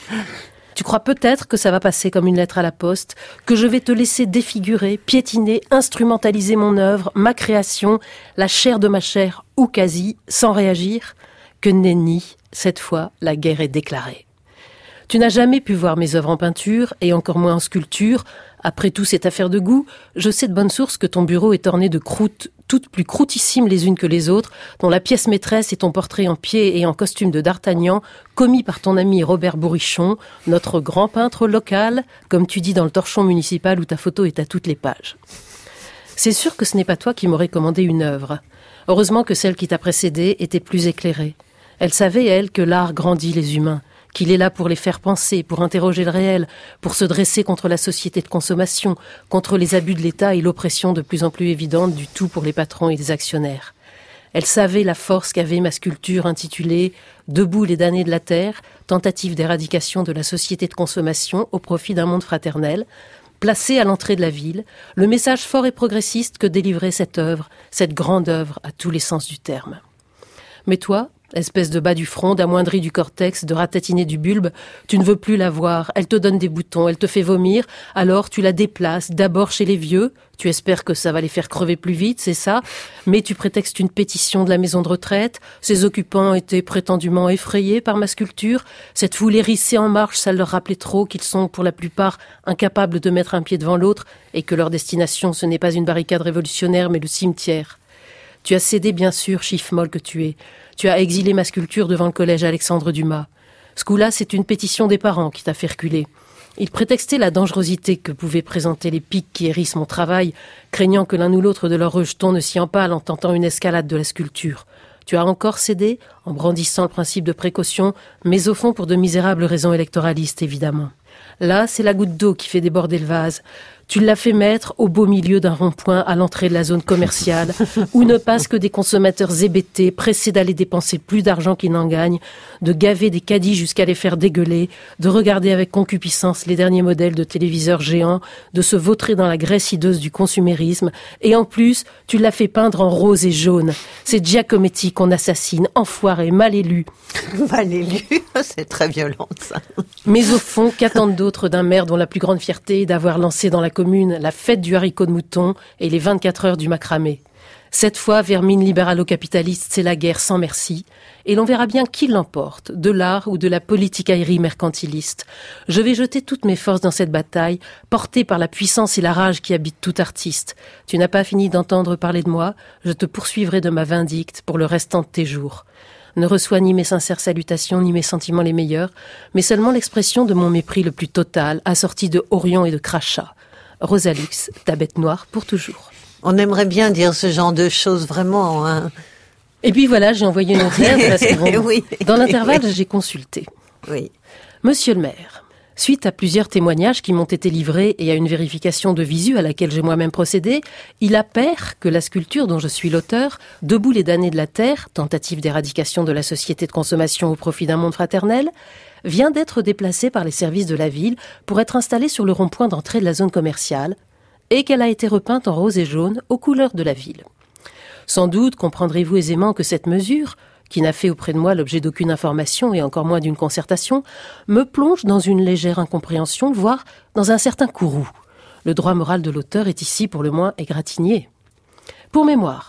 Tu crois peut-être que ça va passer comme une lettre à la poste, que je vais te laisser défigurer, piétiner, instrumentaliser mon œuvre, ma création, la chair de ma chair, ou quasi, sans réagir ? Que nenni, cette fois, la guerre est déclarée. Tu n'as jamais pu voir mes œuvres en peinture, et encore moins en sculpture. Après tout, cette affaire de goût, je sais de bonne source que ton bureau est orné de croûtes, toutes plus croûtissimes les unes que les autres, dont la pièce maîtresse est ton portrait en pied et en costume de D'Artagnan, commis par ton ami Robert Bourrichon, notre grand peintre local, comme tu dis dans le torchon municipal où ta photo est à toutes les pages. C'est sûr que ce n'est pas toi qui m'aurais commandé une œuvre. Heureusement que celle qui t'a précédée était plus éclairée. Elle savait, elle, que l'art grandit les humains, qu'il est là pour les faire penser, pour interroger le réel, pour se dresser contre la société de consommation, contre les abus de l'État et l'oppression de plus en plus évidente du tout pour les patrons et les actionnaires. Elle savait la force qu'avait ma sculpture intitulée « Debout les damnés de la terre, tentative d'éradication de la société de consommation au profit d'un monde fraternel », placée à l'entrée de la ville, le message fort et progressiste que délivrait cette œuvre, cette grande œuvre à tous les sens du terme. Mais toi, espèce de bas du front, d'amoindri du cortex, de ratatiné du bulbe, tu ne veux plus la voir, elle te donne des boutons, elle te fait vomir, alors tu la déplaces, d'abord chez les vieux, tu espères que ça va les faire crever plus vite, c'est ça, mais tu prétextes une pétition de la maison de retraite, ses occupants étaient prétendument effrayés par ma sculpture, cette foule hérissée en marche, ça leur rappelait trop qu'ils sont pour la plupart incapables de mettre un pied devant l'autre et que leur destination ce n'est pas une barricade révolutionnaire mais le cimetière. Tu as cédé bien sûr, chiffre molle que tu es. Tu as exilé ma sculpture devant le collège Alexandre Dumas. Ce coup-là, c'est une pétition des parents qui t'a fait reculer. Ils prétextaient la dangerosité que pouvaient présenter les pics qui hérissent mon travail, craignant que l'un ou l'autre de leurs rejetons ne s'y empale en tentant une escalade de la sculpture. Tu as encore cédé, en brandissant le principe de précaution, mais au fond pour de misérables raisons électoralistes, évidemment. Là, c'est la goutte d'eau qui fait déborder le vase. Tu l'as fait mettre au beau milieu d'un rond-point à l'entrée de la zone commerciale, où ne passent que des consommateurs hébétés, pressés d'aller dépenser plus d'argent qu'ils n'en gagnent, de gaver des caddies jusqu'à les faire dégueuler, de regarder avec concupiscence les derniers modèles de téléviseurs géants, de se vautrer dans la graisse hideuse du consumérisme, et en plus, tu l'as fait peindre en rose et jaune. C'est Giacometti qu'on assassine, enfoiré, mal élu. Mal élu, c'est très violent ça. Mais au fond, qu'attendent d'autres d'un maire dont la plus grande fierté est d'avoir lancé dans la commune la fête du haricot de mouton et les 24 heures du macramé. Cette fois, vermine libéralo-capitaliste, c'est la guerre sans merci. Et l'on verra bien qui l'emporte, de l'art ou de la politicaillerie mercantiliste. Je vais jeter toutes mes forces dans cette bataille, portée par la puissance et la rage qui habitent tout artiste. Tu n'as pas fini d'entendre parler de moi, je te poursuivrai de ma vindicte pour le restant de tes jours. Ne reçois ni mes sincères salutations, ni mes sentiments les meilleurs, mais seulement l'expression de mon mépris le plus total, assorti de horions et de crachats. Rosa Lux, ta bête noire pour toujours. On aimerait bien dire ce genre de choses, vraiment. Hein. Et puis voilà, j'ai envoyé une autre lettre parce que bon, oui, dans l'intervalle, j'ai consulté. Oui. Monsieur le maire, suite à plusieurs témoignages qui m'ont été livrés et à une vérification de visu à laquelle j'ai moi-même procédé, il appert que la sculpture dont je suis l'auteur, Debout les damnés de la terre, tentative d'éradication de la société de consommation au profit d'un monde fraternel, vient d'être déplacée par les services de la ville pour être installée sur le rond-point d'entrée de la zone commerciale et qu'elle a été repeinte en rose et jaune aux couleurs de la ville. Sans doute comprendrez-vous aisément que cette mesure, qui n'a fait auprès de moi l'objet d'aucune information et encore moins d'une concertation, me plonge dans une légère incompréhension, voire dans un certain courroux. Le droit moral de l'auteur est ici pour le moins égratigné. Pour mémoire,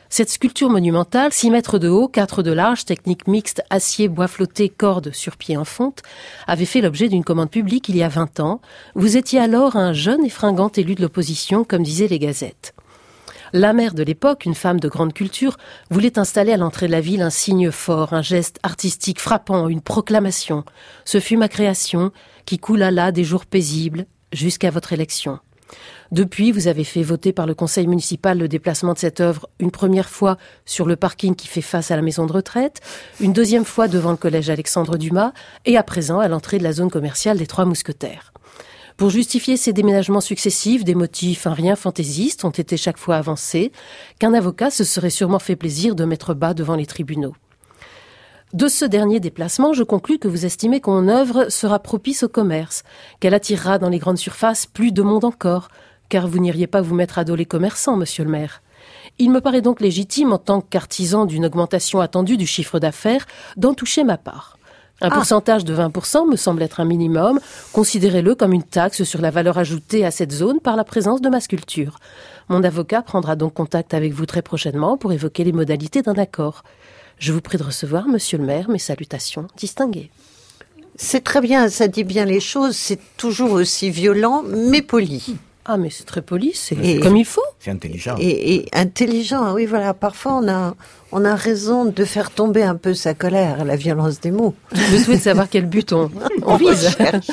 Cette sculpture monumentale, 6 mètres de haut, 4 de large, technique mixte, acier, bois flotté, corde sur pied en fonte, avait fait l'objet d'une commande publique il y a 20 ans. Vous étiez alors un jeune et fringant élu de l'opposition, comme disaient les gazettes. La mère de l'époque, une femme de grande culture, voulait installer à l'entrée de la ville un signe fort, un geste artistique frappant, une proclamation. Ce fut ma création, qui coula là des jours paisibles, jusqu'à votre élection. Depuis, vous avez fait voter par le conseil municipal le déplacement de cette œuvre une première fois sur le parking qui fait face à la maison de retraite, une deuxième fois devant le collège Alexandre Dumas et à présent à l'entrée de la zone commerciale des Trois Mousquetaires. Pour justifier ces déménagements successifs, des motifs rien fantaisistes ont été chaque fois avancés, qu'un avocat se serait sûrement fait plaisir de mettre bas devant les tribunaux. De ce dernier déplacement, je conclus que vous estimez que mon œuvre sera propice au commerce, qu'elle attirera dans les grandes surfaces plus de monde encore, car vous n'iriez pas vous mettre à dos les commerçants, monsieur le maire. Il me paraît donc légitime, en tant qu'artisan d'une augmentation attendue du chiffre d'affaires, d'en toucher ma part. Un pourcentage de 20% me semble être un minimum. Considérez-le comme une taxe sur la valeur ajoutée à cette zone par la présence de ma sculpture. Mon avocat prendra donc contact avec vous très prochainement pour évoquer les modalités d'un accord. Je vous prie de recevoir, monsieur le maire, mes salutations distinguées. C'est très bien, ça dit bien les choses, c'est toujours aussi violent, mais poli. Ah, mais c'est très poli, c'est comme il faut. C'est intelligent. Et intelligent, oui, voilà. Parfois, on a raison de faire tomber un peu sa colère, la violence des mots. Je souhaite savoir quel but on vise.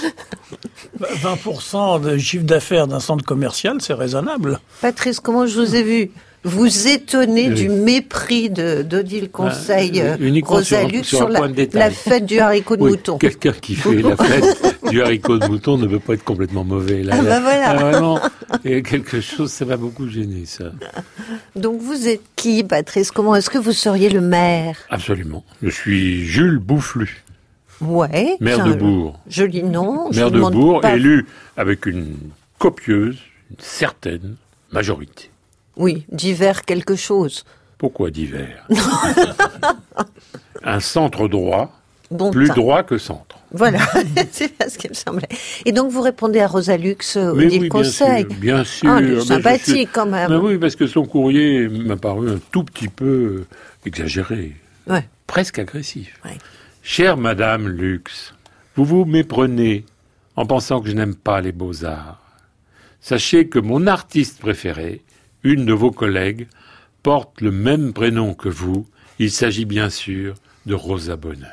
20% de chiffre d'affaires d'un centre commercial, c'est raisonnable. Patrice, comment je vous ai vu vous étonner du mépris d'Odile Conseil Rosalux sur la fête du haricot de mouton. Quelqu'un qui fait la fête du haricot de mouton ne peut pas être complètement mauvais. Là, voilà. Vraiment, il y a quelque chose, ça m'a beaucoup gêné, ça. Donc vous êtes qui, Patrice? Comment est-ce que vous seriez le maire? Absolument. Je suis Jules Boufflu. Ouais. Maire de Bourg. Joli nom. Maire de Bourg, élu avec une copieuse, une certaine majorité. Oui, divers quelque chose. Pourquoi divers? Un centre droit, bon plus droit que centre. Voilà, c'est pas ce qu'il me semblait. Et donc vous répondez à Rosalux, Odile Conseil. Bien sûr. Ah, sympathique quand même. Mais oui, parce que son courrier m'a paru un tout petit peu exagéré, presque agressif. Ouais. Chère Madame Lux, vous vous méprenez en pensant que je n'aime pas les beaux-arts. Sachez que mon artiste préféré, une de vos collègues, porte le même prénom que vous. Il s'agit bien sûr de Rosa Bonheur.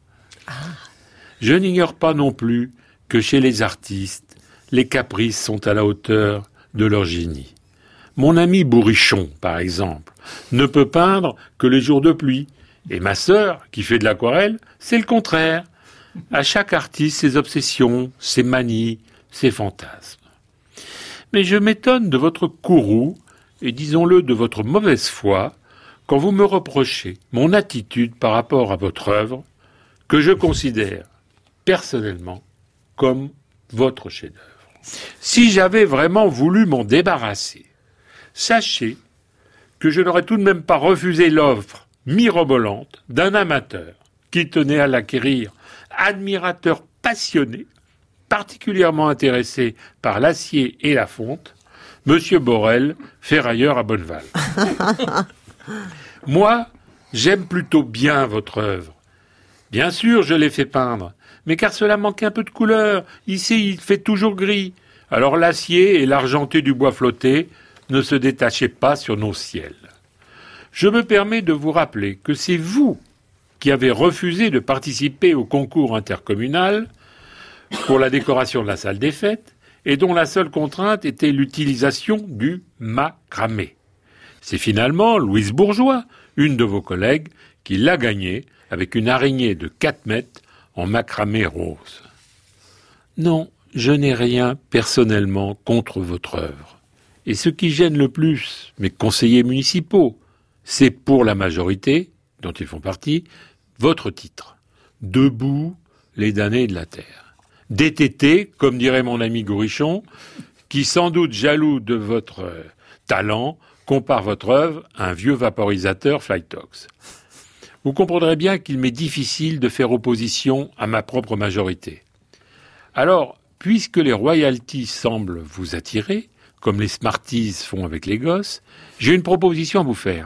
Je n'ignore pas non plus que chez les artistes, les caprices sont à la hauteur de leur génie. Mon ami Bourrichon, par exemple, ne peut peindre que les jours de pluie. Et ma sœur, qui fait de l'aquarelle, c'est le contraire. À chaque artiste, ses obsessions, ses manies, ses fantasmes. Mais je m'étonne de votre courroux, et disons-le de votre mauvaise foi, quand vous me reprochez mon attitude par rapport à votre œuvre, que je considère personnellement comme votre chef-d'œuvre. Si j'avais vraiment voulu m'en débarrasser, sachez que je n'aurais tout de même pas refusé l'offre mirobolante d'un amateur qui tenait à l'acquérir, admirateur passionné, particulièrement intéressé par l'acier et la fonte, Monsieur Borel, ferrailleur à Bonneval. Moi, j'aime plutôt bien votre œuvre. Bien sûr, je l'ai fait peindre, mais car cela manquait un peu de couleur. Ici, il fait toujours gris. Alors l'acier et l'argenté du bois flotté ne se détachaient pas sur nos ciels. Je me permets de vous rappeler que c'est vous qui avez refusé de participer au concours intercommunal pour la décoration de la salle des fêtes, et dont la seule contrainte était l'utilisation du macramé. C'est finalement Louise Bourgeois, une de vos collègues, qui l'a gagné avec une araignée de 4 mètres en macramé rose. Non, je n'ai rien personnellement contre votre œuvre. Et ce qui gêne le plus mes conseillers municipaux, c'est pour la majorité, dont ils font partie, votre titre. Debout les damnés de la terre. DTT, comme dirait mon ami Gourichon, qui, sans doute jaloux de votre talent, compare votre œuvre à un vieux vaporisateur Flytox. Vous comprendrez bien qu'il m'est difficile de faire opposition à ma propre majorité. Alors, puisque les royalties semblent vous attirer, comme les Smarties font avec les gosses, j'ai une proposition à vous faire.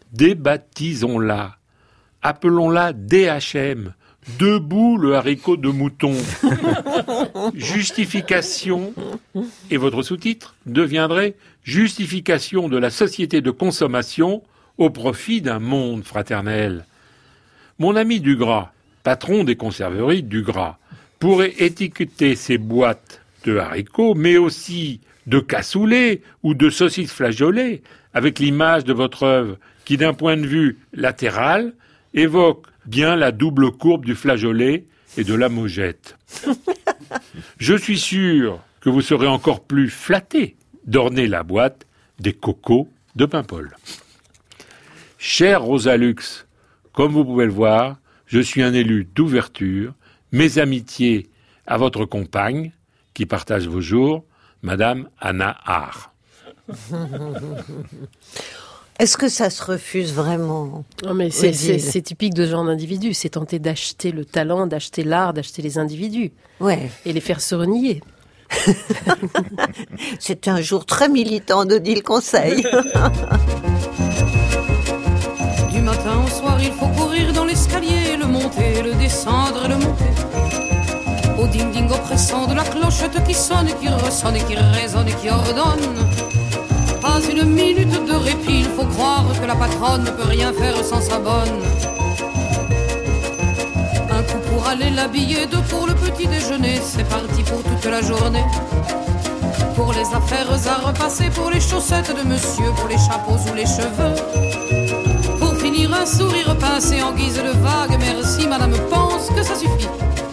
Débaptisons-la. Appelons-la DHM. Debout le haricot de mouton. Justification, et votre sous-titre deviendrait Justification de la société de consommation au profit d'un monde fraternel. Mon ami Dugras, patron des conserveries Dugras, pourrait étiqueter ses boîtes de haricots, mais aussi de cassoulet ou de saucisses flageolées, avec l'image de votre œuvre qui, d'un point de vue latéral, évoque bien la double courbe du flageolet et de la mojette. Je suis sûr que vous serez encore plus flatté d'orner la boîte des cocos de Paimpol. Cher Rosa Lux, comme vous pouvez le voir, je suis un élu d'ouverture. Mes amitiés à votre compagne, qui partage vos jours, Madame Anna Haar. Est-ce que ça se refuse vraiment? Non, mais c'est typique de ce genre d'individu. C'est tenter d'acheter le talent, d'acheter l'art, d'acheter les individus. Ouais. Et les faire se renier. C'était un jour très militant d'Odile Conseil. Du matin au soir, il faut courir dans l'escalier, le monter, le descendre et le monter. Au ding-ding oppressant de la clochette qui sonne, qui ressonne et qui résonne et qui ordonne. Pas une minute de répit, il faut croire que la patronne ne peut rien faire sans sa bonne. Un coup pour aller l'habiller, deux pour le petit déjeuner, c'est parti pour toute la journée. Pour les affaires à repasser, pour les chaussettes de monsieur, pour les chapeaux ou les cheveux. Pour finir un sourire pincé en guise de vague, merci madame, pense que ça suffit.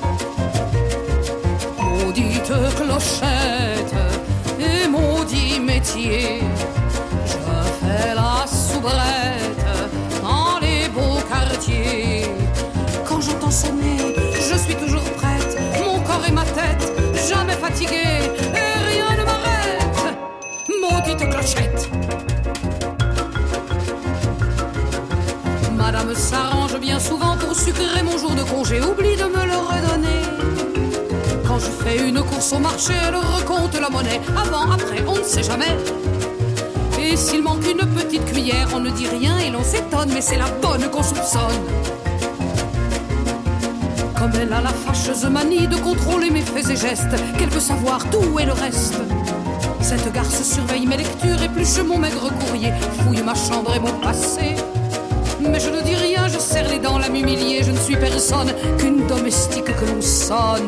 Maudite clochette et maudit métier, je fais la soubrette dans les beaux quartiers. Quand j'entends sonner, je suis toujours prête, mon corps et ma tête, jamais fatiguée, et rien ne m'arrête. Maudite clochette. Madame s'arrange bien souvent pour sucrer mon jour de congé, oublie de me le redonner. Quand je fais une course au marché, elle recompte la monnaie. Avant, après, on ne sait jamais. Et s'il manque une petite cuillère, on ne dit rien et l'on s'étonne, mais c'est la bonne qu'on soupçonne. Comme elle a la fâcheuse manie de contrôler mes faits et gestes, qu'elle veut savoir tout et le reste. Cette garce surveille mes lectures, épluche mon maigre courrier, fouille ma chambre et mon passé. Mais je ne dis rien, je serre les dents, la m'humilier. Je ne suis personne qu'une domestique que l'on sonne.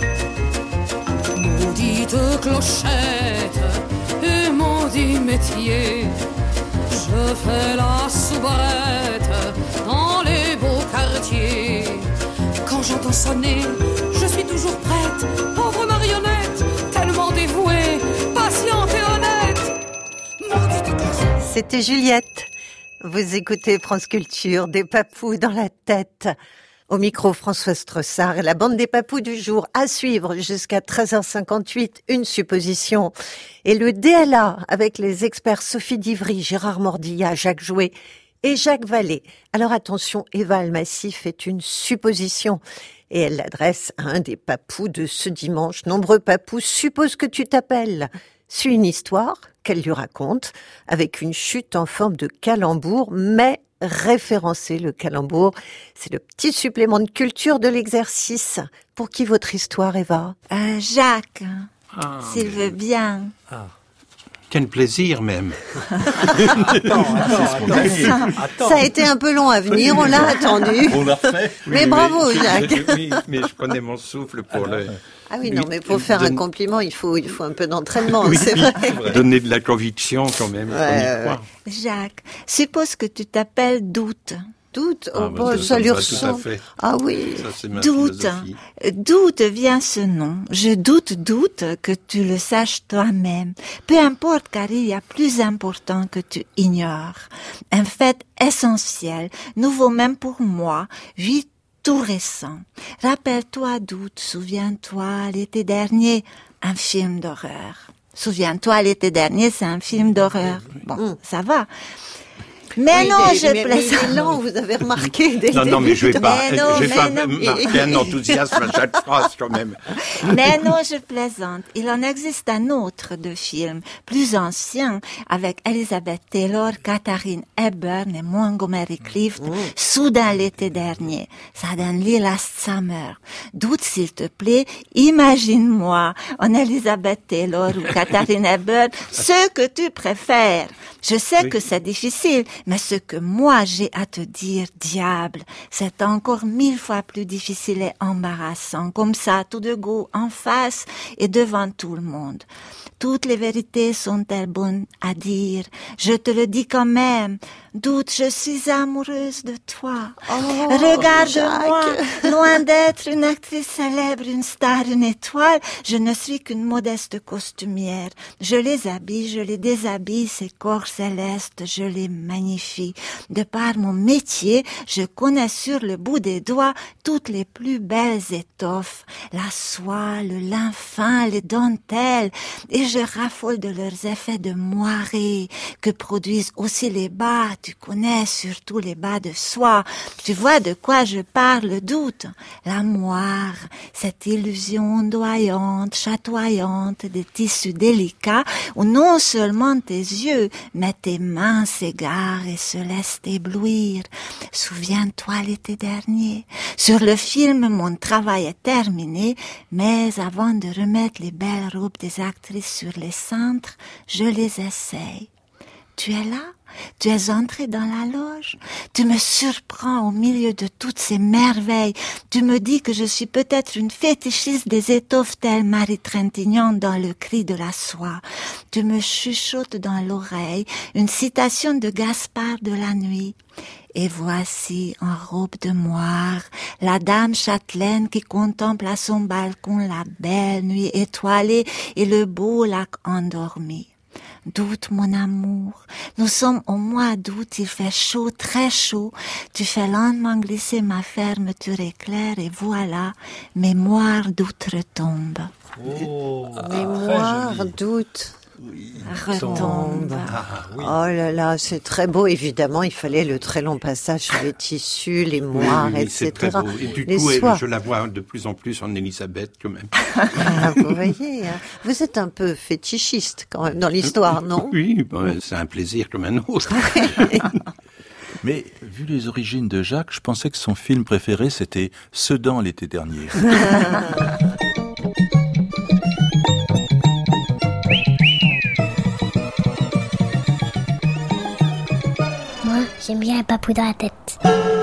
Maudite clochette et maudit métier, je fais la soubrette dans les beaux quartiers. Quand j'entends sonner, je suis toujours prête, pauvre marionnette, tellement dévouée, patiente et honnête. Maudite clochette. C'était Juliette. Vous écoutez France Culture, des papous dans la tête. Au micro, Françoise Tressard et la bande des papous du jour. À suivre jusqu'à 13h58, une supposition. Et le DLA avec les experts Sophie Divry, Gérard Mordillat, Jacques Jouet et Jacques Vallée. Alors attention, Eva Almassi fait une supposition. Et elle l'adresse à un des papous de ce dimanche. Nombreux papous, suppose que tu t'appelles. Suit une histoire qu'elle lui raconte, avec une chute en forme de calembour, mais référencer le calembour. C'est le petit supplément de culture de l'exercice. Pour qui votre histoire, Eva? Jacques, s'il veut bien. Quel plaisir même. Attends. Ça a été un peu long à venir, on l'a attendu. On l'a refait. Mais bravo, Jacques. Oui, mais je prenais mon souffle pour le... Ah oui, non, mais pour faire un compliment, il faut un peu d'entraînement, oui, c'est vrai. Donner de la conviction quand même. Jacques, suppose que tu t'appelles Doute. Doute, ça lui ressemble. Ah oui. Ça, Doute. D'où te vient ce nom? Je doute que tu le saches toi-même. Peu importe, car il y a plus important que tu ignores. Un fait essentiel, nouveau même pour moi, tout récent. Rappelle-toi Doute, souviens-toi l'été dernier, un film d'horreur. Souviens-toi l'été dernier, c'est un film d'horreur. Bon, ça va. Mais Oui, non, mais je il est plaisante. lent, vous avez remarqué dès le Non, non, mais je vais début. pas, Mais non, je vais mais pas non. marquer un enthousiasme à chaque phrase quand même. Mais non, je plaisante. Il en existe un autre de film, plus ancien, avec Elizabeth Taylor, Katharine Hepburn et Montgomery Clift, soudain l'été dernier. Ça donne Last Summer. Doute, s'il te plaît, imagine-moi en Elizabeth Taylor ou Katharine Hepburn, ce que tu préfères. Je sais que c'est difficile, mais ce que moi j'ai à te dire, diable, c'est encore 1000 fois plus difficile et embarrassant, comme ça, tout de go, en face et devant tout le monde. Toutes les vérités sont-elles bonnes à dire? Je te le dis quand même. Doute, je suis amoureuse de toi. Regarde-moi, loin d'être une actrice célèbre, une star, une étoile, je ne suis qu'une modeste costumière. Je les habille, je les déshabille, ces corps célestes, je les magnifie. De par mon métier, je connais sur le bout des doigts toutes les plus belles étoffes, la soie, le lin fin, les dentelles, et je raffole de leurs effets de moiré que produisent aussi les bas. Tu connais surtout les bas de soie. Tu vois de quoi je parle, Doute? La moire, cette illusion ondoyante, chatoyante des tissus délicats où non seulement tes yeux, mais tes mains s'égarent et se laissent éblouir. Souviens-toi l'été dernier. Sur le film, mon travail est terminé, mais avant de remettre les belles robes des actrices sur les cintres, je les essaye. Tu es là? Tu es entré dans la loge? Tu me surprends au milieu de toutes ces merveilles. Tu me dis que je suis peut-être une fétichiste des étoffes telle Marie Trintignant dans Le Cri de la soie. Tu me chuchotes dans l'oreille une citation de Gaspard de la Nuit. Et voici, en robe de moire, la dame châtelaine qui contemple à son balcon la belle nuit étoilée et le beau lac endormi. Doute, mon amour, nous sommes au mois d'août, il fait chaud, très chaud. Tu fais lentement glisser ma fermeture éclair et voilà, mémoire d'août retombe. Mémoire d'août. Retombe. Oh là là, c'est très beau. Évidemment, il fallait le très long passage sur les tissus, les moires, Oui, etc. c'est très beau. Et du Les coup, soies. je la vois de plus en plus en Elisabeth quand même. Ah, vous voyez, hein. Vous êtes un peu fétichiste quand même dans l'histoire, non? Oui, bon, c'est un plaisir comme un autre. Mais vu les origines de Jacques, je pensais que son film préféré c'était Sedan l'été dernier. Moi, j'aime bien un papou dans la tête.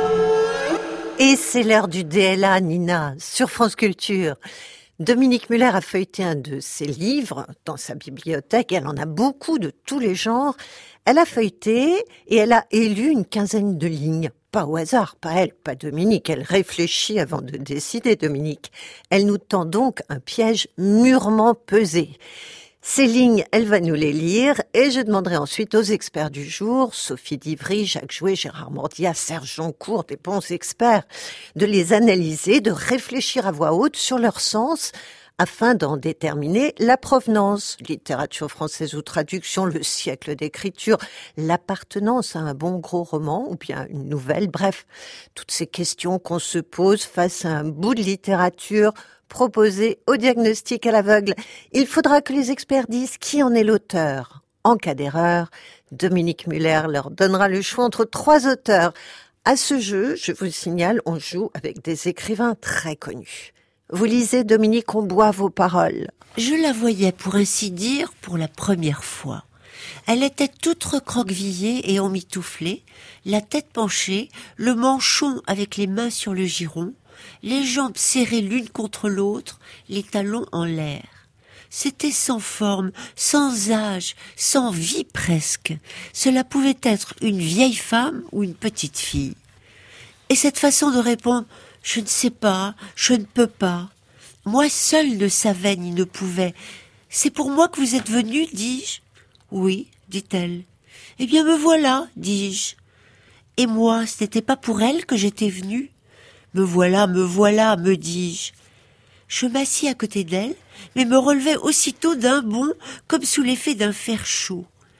Et c'est l'heure du DLA, Nina, sur France Culture. Dominique Muller a feuilleté un de ses livres dans sa bibliothèque. Elle en a beaucoup de tous les genres. Elle a feuilleté et elle a élu une quinzaine de lignes. Pas au hasard, pas elle, pas Dominique. Elle réfléchit avant de décider, Dominique. Elle nous tend donc un piège mûrement pesé. Ces lignes, elle va nous les lire et je demanderai ensuite aux experts du jour, Sophie Divry, Jacques Jouet, Gérard Mordia, Serge Joncourt, des bons experts, de les analyser, de réfléchir à voix haute sur leur sens afin d'en déterminer la provenance. Littérature française ou traduction, le siècle d'écriture, l'appartenance à un bon gros roman ou bien une nouvelle, bref, toutes ces questions qu'on se pose face à un bout de littérature proposé au diagnostic à l'aveugle. Il faudra que les experts disent qui en est l'auteur. En cas d'erreur, Dominique Muller leur donnera le choix entre 3 auteurs. À ce jeu, je vous le signale, on joue avec des écrivains très connus. Vous lisez, Dominique, on boit vos paroles. Je la voyais, pour ainsi dire, pour la première fois. Elle était toute recroquevillée et emmitouflée, la tête penchée, le manchon avec les mains sur le giron, les jambes serrées l'une contre l'autre, les talons en l'air. C'était sans forme, sans âge, sans vie presque. Cela pouvait être une vieille femme ou une petite fille. Et cette façon de répondre « Je ne sais pas, je ne peux pas ». Moi seule ne savais ni ne pouvais. « C'est pour moi que vous êtes venu, dis-je. »« Oui, dit-elle. »« Eh bien me voilà, dis-je. »« Et moi, ce n'était pas pour elle que j'étais venue. »« Me voilà, me dis-je. » Je m'assis à côté d'elle, mais me relevai aussitôt d'un bond, comme sous l'effet d'un fer chaud.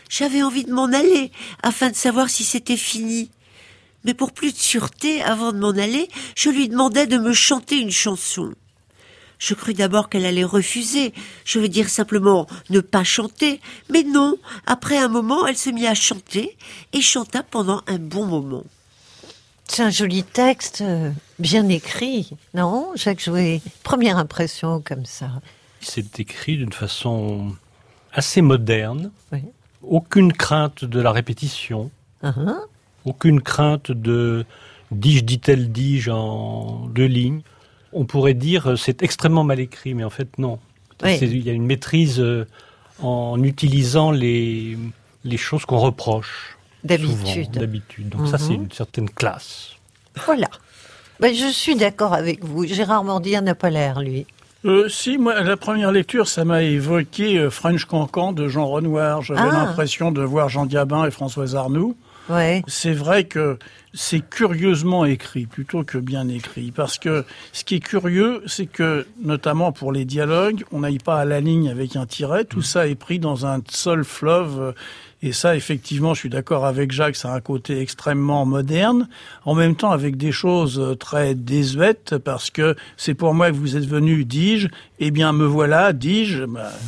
J'avais envie de m'en aller, afin de savoir si c'était fini. Mais pour plus de sûreté, avant de m'en aller, je lui demandai de me chanter une chanson. Je crus d'abord qu'elle allait refuser, je veux dire simplement ne pas chanter, mais non, après un moment, elle se mit à chanter et chanta pendant un bon moment. C'est un joli texte, bien écrit, non, Jacques Jouet? Première impression comme ça. C'est écrit d'une façon assez moderne. Oui. Aucune crainte de la répétition. Uh-huh. Aucune crainte de dis-je, dit-elle, dis-je en 2 lignes. On pourrait dire c'est extrêmement mal écrit, mais en fait non. Oui. Il y a une maîtrise en utilisant les choses qu'on reproche. D'habitude. Souvent, d'habitude. Donc ça, c'est une certaine classe. Voilà. Ben, je suis d'accord avec vous. Gérard Mordier n'a pas l'air, lui. Si, moi, la première lecture, ça m'a évoqué French Cancan de Jean Renoir. J'avais l'impression de voir Jean Diabin et Françoise Arnoux. Ouais. C'est vrai que c'est curieusement écrit, plutôt que bien écrit. Parce que ce qui est curieux, c'est que, notamment pour les dialogues, on n'aille pas à la ligne avec un tiret. Tout ça est pris dans un seul fleuve. Et ça, effectivement, je suis d'accord avec Jacques, ça a un côté extrêmement moderne, en même temps avec des choses très désuètes, parce que c'est pour moi que vous êtes venu, dis-je, eh bien me voilà, dis-je,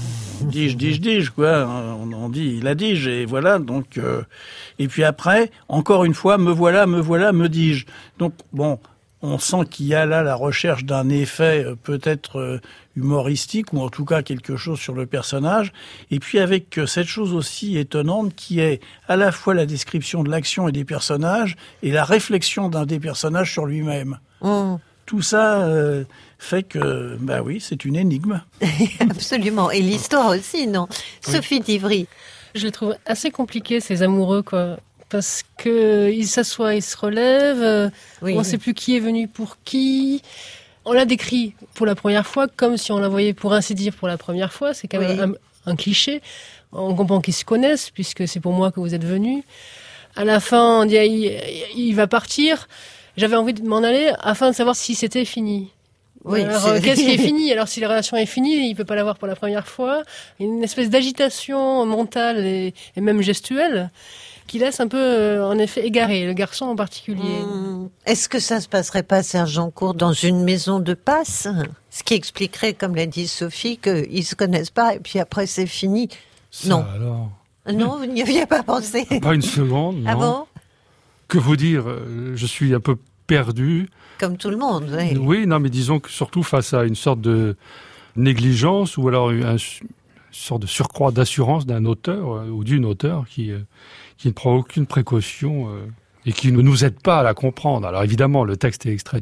dis-je, quoi, on dit, il a dis-je, et voilà, donc, et puis après, encore une fois, me voilà, me dis-je. Donc, bon, on sent qu'il y a là la recherche d'un effet peut-être humoristique, ou en tout cas quelque chose sur le personnage, et puis avec cette chose aussi étonnante qui est à la fois la description de l'action et des personnages, et la réflexion d'un des personnages sur lui-même. Tout ça fait que, bah oui, c'est une énigme. Absolument, et l'histoire aussi, non? Oui. Sophie Divry. Je les trouve assez compliqués, ces amoureux, quoi. Parce que ils s'assoient, ils se relèvent, on ne sait plus qui est venu pour qui. On l'a décrit pour la première fois comme si on la voyait pour ainsi dire pour la première fois. C'est quand même un cliché. On comprend qu'ils se connaissent puisque c'est pour moi que vous êtes venus. À la fin, on dit il va partir. J'avais envie de m'en aller afin de savoir si c'était fini. Oui, alors, qu'est-ce qui est fini? Alors, si la relation est finie, il peut pas l'avoir pour la première fois. Une espèce d'agitation mentale et même gestuelle qui laisse un peu, en effet, égaré, le garçon en particulier. Est-ce que ça se passerait pas, Serge Jancourt, dans une maison de passe? Ce qui expliquerait, comme l'a dit Sophie, qu'ils se connaissent pas et puis après c'est fini. Ça, non. Alors... Non, vous n'y aviez pas pensé? Pas une seconde, non. Ah bon? Que vous dire? Je suis un peu perdu. Comme tout le monde, oui. Oui, non, mais disons que surtout face à une sorte de négligence ou alors une sorte de surcroît d'assurance d'un auteur ou d'une auteure qui ne prend aucune précaution et qui ne nous aide pas à la comprendre. Alors évidemment, le texte est extrait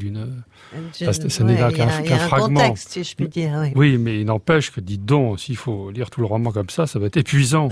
ça n'est là qu'un fragment. Un contexte, si je puis dire. Oui, oui, mais il n'empêche que, dites donc, s'il faut lire tout le roman comme ça va être épuisant.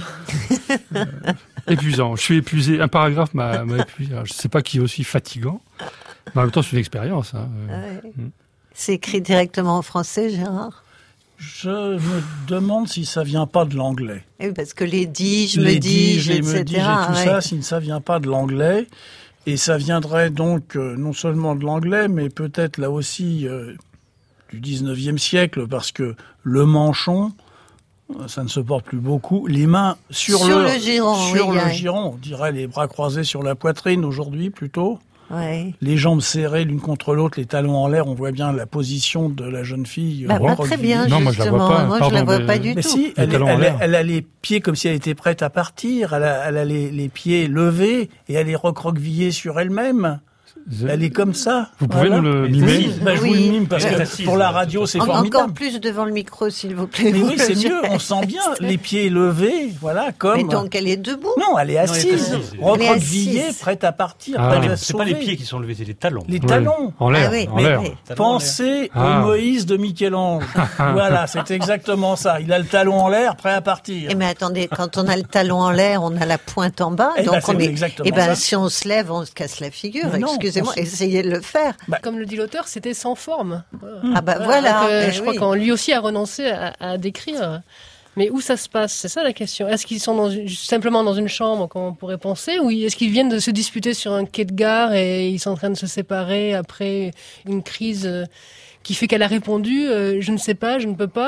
Épuisant. Je suis épuisé. Un paragraphe m'a épuisé. Alors, je ne sais pas qui est aussi fatigant. Mais en même temps, c'est une expérience. Hein. C'est écrit directement en français, Gérard? Je me demande si ça vient pas de l'anglais. Oui, parce que les dis-je, me dis-je, etc. Et tout ça, si ça vient pas de l'anglais, et ça viendrait donc non seulement de l'anglais, mais peut-être là aussi du 19e siècle, parce que le manchon, ça ne se porte plus beaucoup. Les mains sur le giron, on dirait les bras croisés sur la poitrine aujourd'hui plutôt. Ouais. Les jambes serrées l'une contre l'autre, les talons en l'air, on voit bien la position de la jeune fille. Pas très bien, non, moi je la vois pas. Moi, je la vois pas du tout. Si, elle a les pieds comme si elle était prête à partir. Elle a les pieds levés et elle est recroquevillée sur elle-même. Elle est comme ça. Vous pouvez nous le mimer? Je vous le mime parce que pour la radio, c'est formidable. Encore plus devant le micro, s'il vous plaît. Mais oui, c'est mieux. On sent bien les pieds levés, voilà, comme. Mais donc elle est debout? Non, elle est assise, recroquevillée, prête à partir. C'est pas les pieds qui sont levés, c'est les talons. Les talons. En l'air. En l'air. Pensez au Moïse de Michel-Ange. Voilà, c'est exactement ça. Il a le talon en l'air, prêt à partir. Mais attendez, quand on a le talon en l'air, on a la pointe en bas. Donc on est. Si on se lève, on se casse la figure. Excusez-moi, essayez de le faire. Comme le dit l'auteur, c'était sans forme. Ah bah voilà. Je crois qu'on lui aussi a renoncé à décrire. Mais où ça se passe? C'est ça la question. Est-ce qu'ils sont simplement dans une chambre, comme on pourrait penser, ou est-ce qu'ils viennent de se disputer sur un quai de gare et ils sont en train de se séparer après une crise qui fait qu'elle a répondu « je ne sais pas, je ne peux pas ».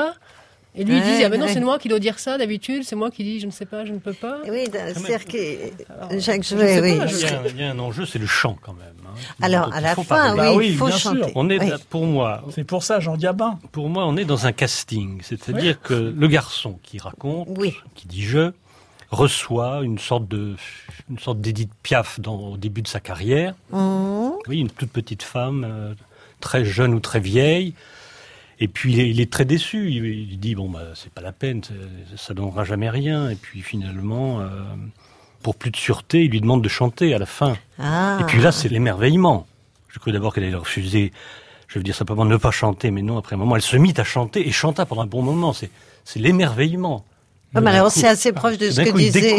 Et lui, il dit, ah ben non, c'est moi qui dois dire ça, d'habitude, c'est moi qui dis, je ne sais pas, je ne peux pas. Oui, c'est-à-dire que Jacques Je Jouet, sais oui. pas, il y a un enjeu, c'est le chant quand même. Alors, à la fin, oui, il faut chanter. On est, Oui. pour moi, C'est pour ça, Jean Gabin. pour moi, on est dans un casting. C'est-à-dire que le garçon qui raconte, qui dit je, reçoit une sorte d'Édith Piaf au début de sa carrière. Oui, une toute petite femme, très jeune ou très vieille. Et puis il est très déçu. Il dit bon c'est pas la peine, ça donnera jamais rien. Et puis finalement, pour plus de sûreté, il lui demande de chanter à la fin. Ah. Et puis là, c'est l'émerveillement. Je crois d'abord qu'elle allait refuser. Je veux dire simplement ne pas chanter, mais non. Après un moment, elle se mit à chanter et chanta pendant un bon moment. C'est l'émerveillement. Mais alors, c'est assez proche de ce que disait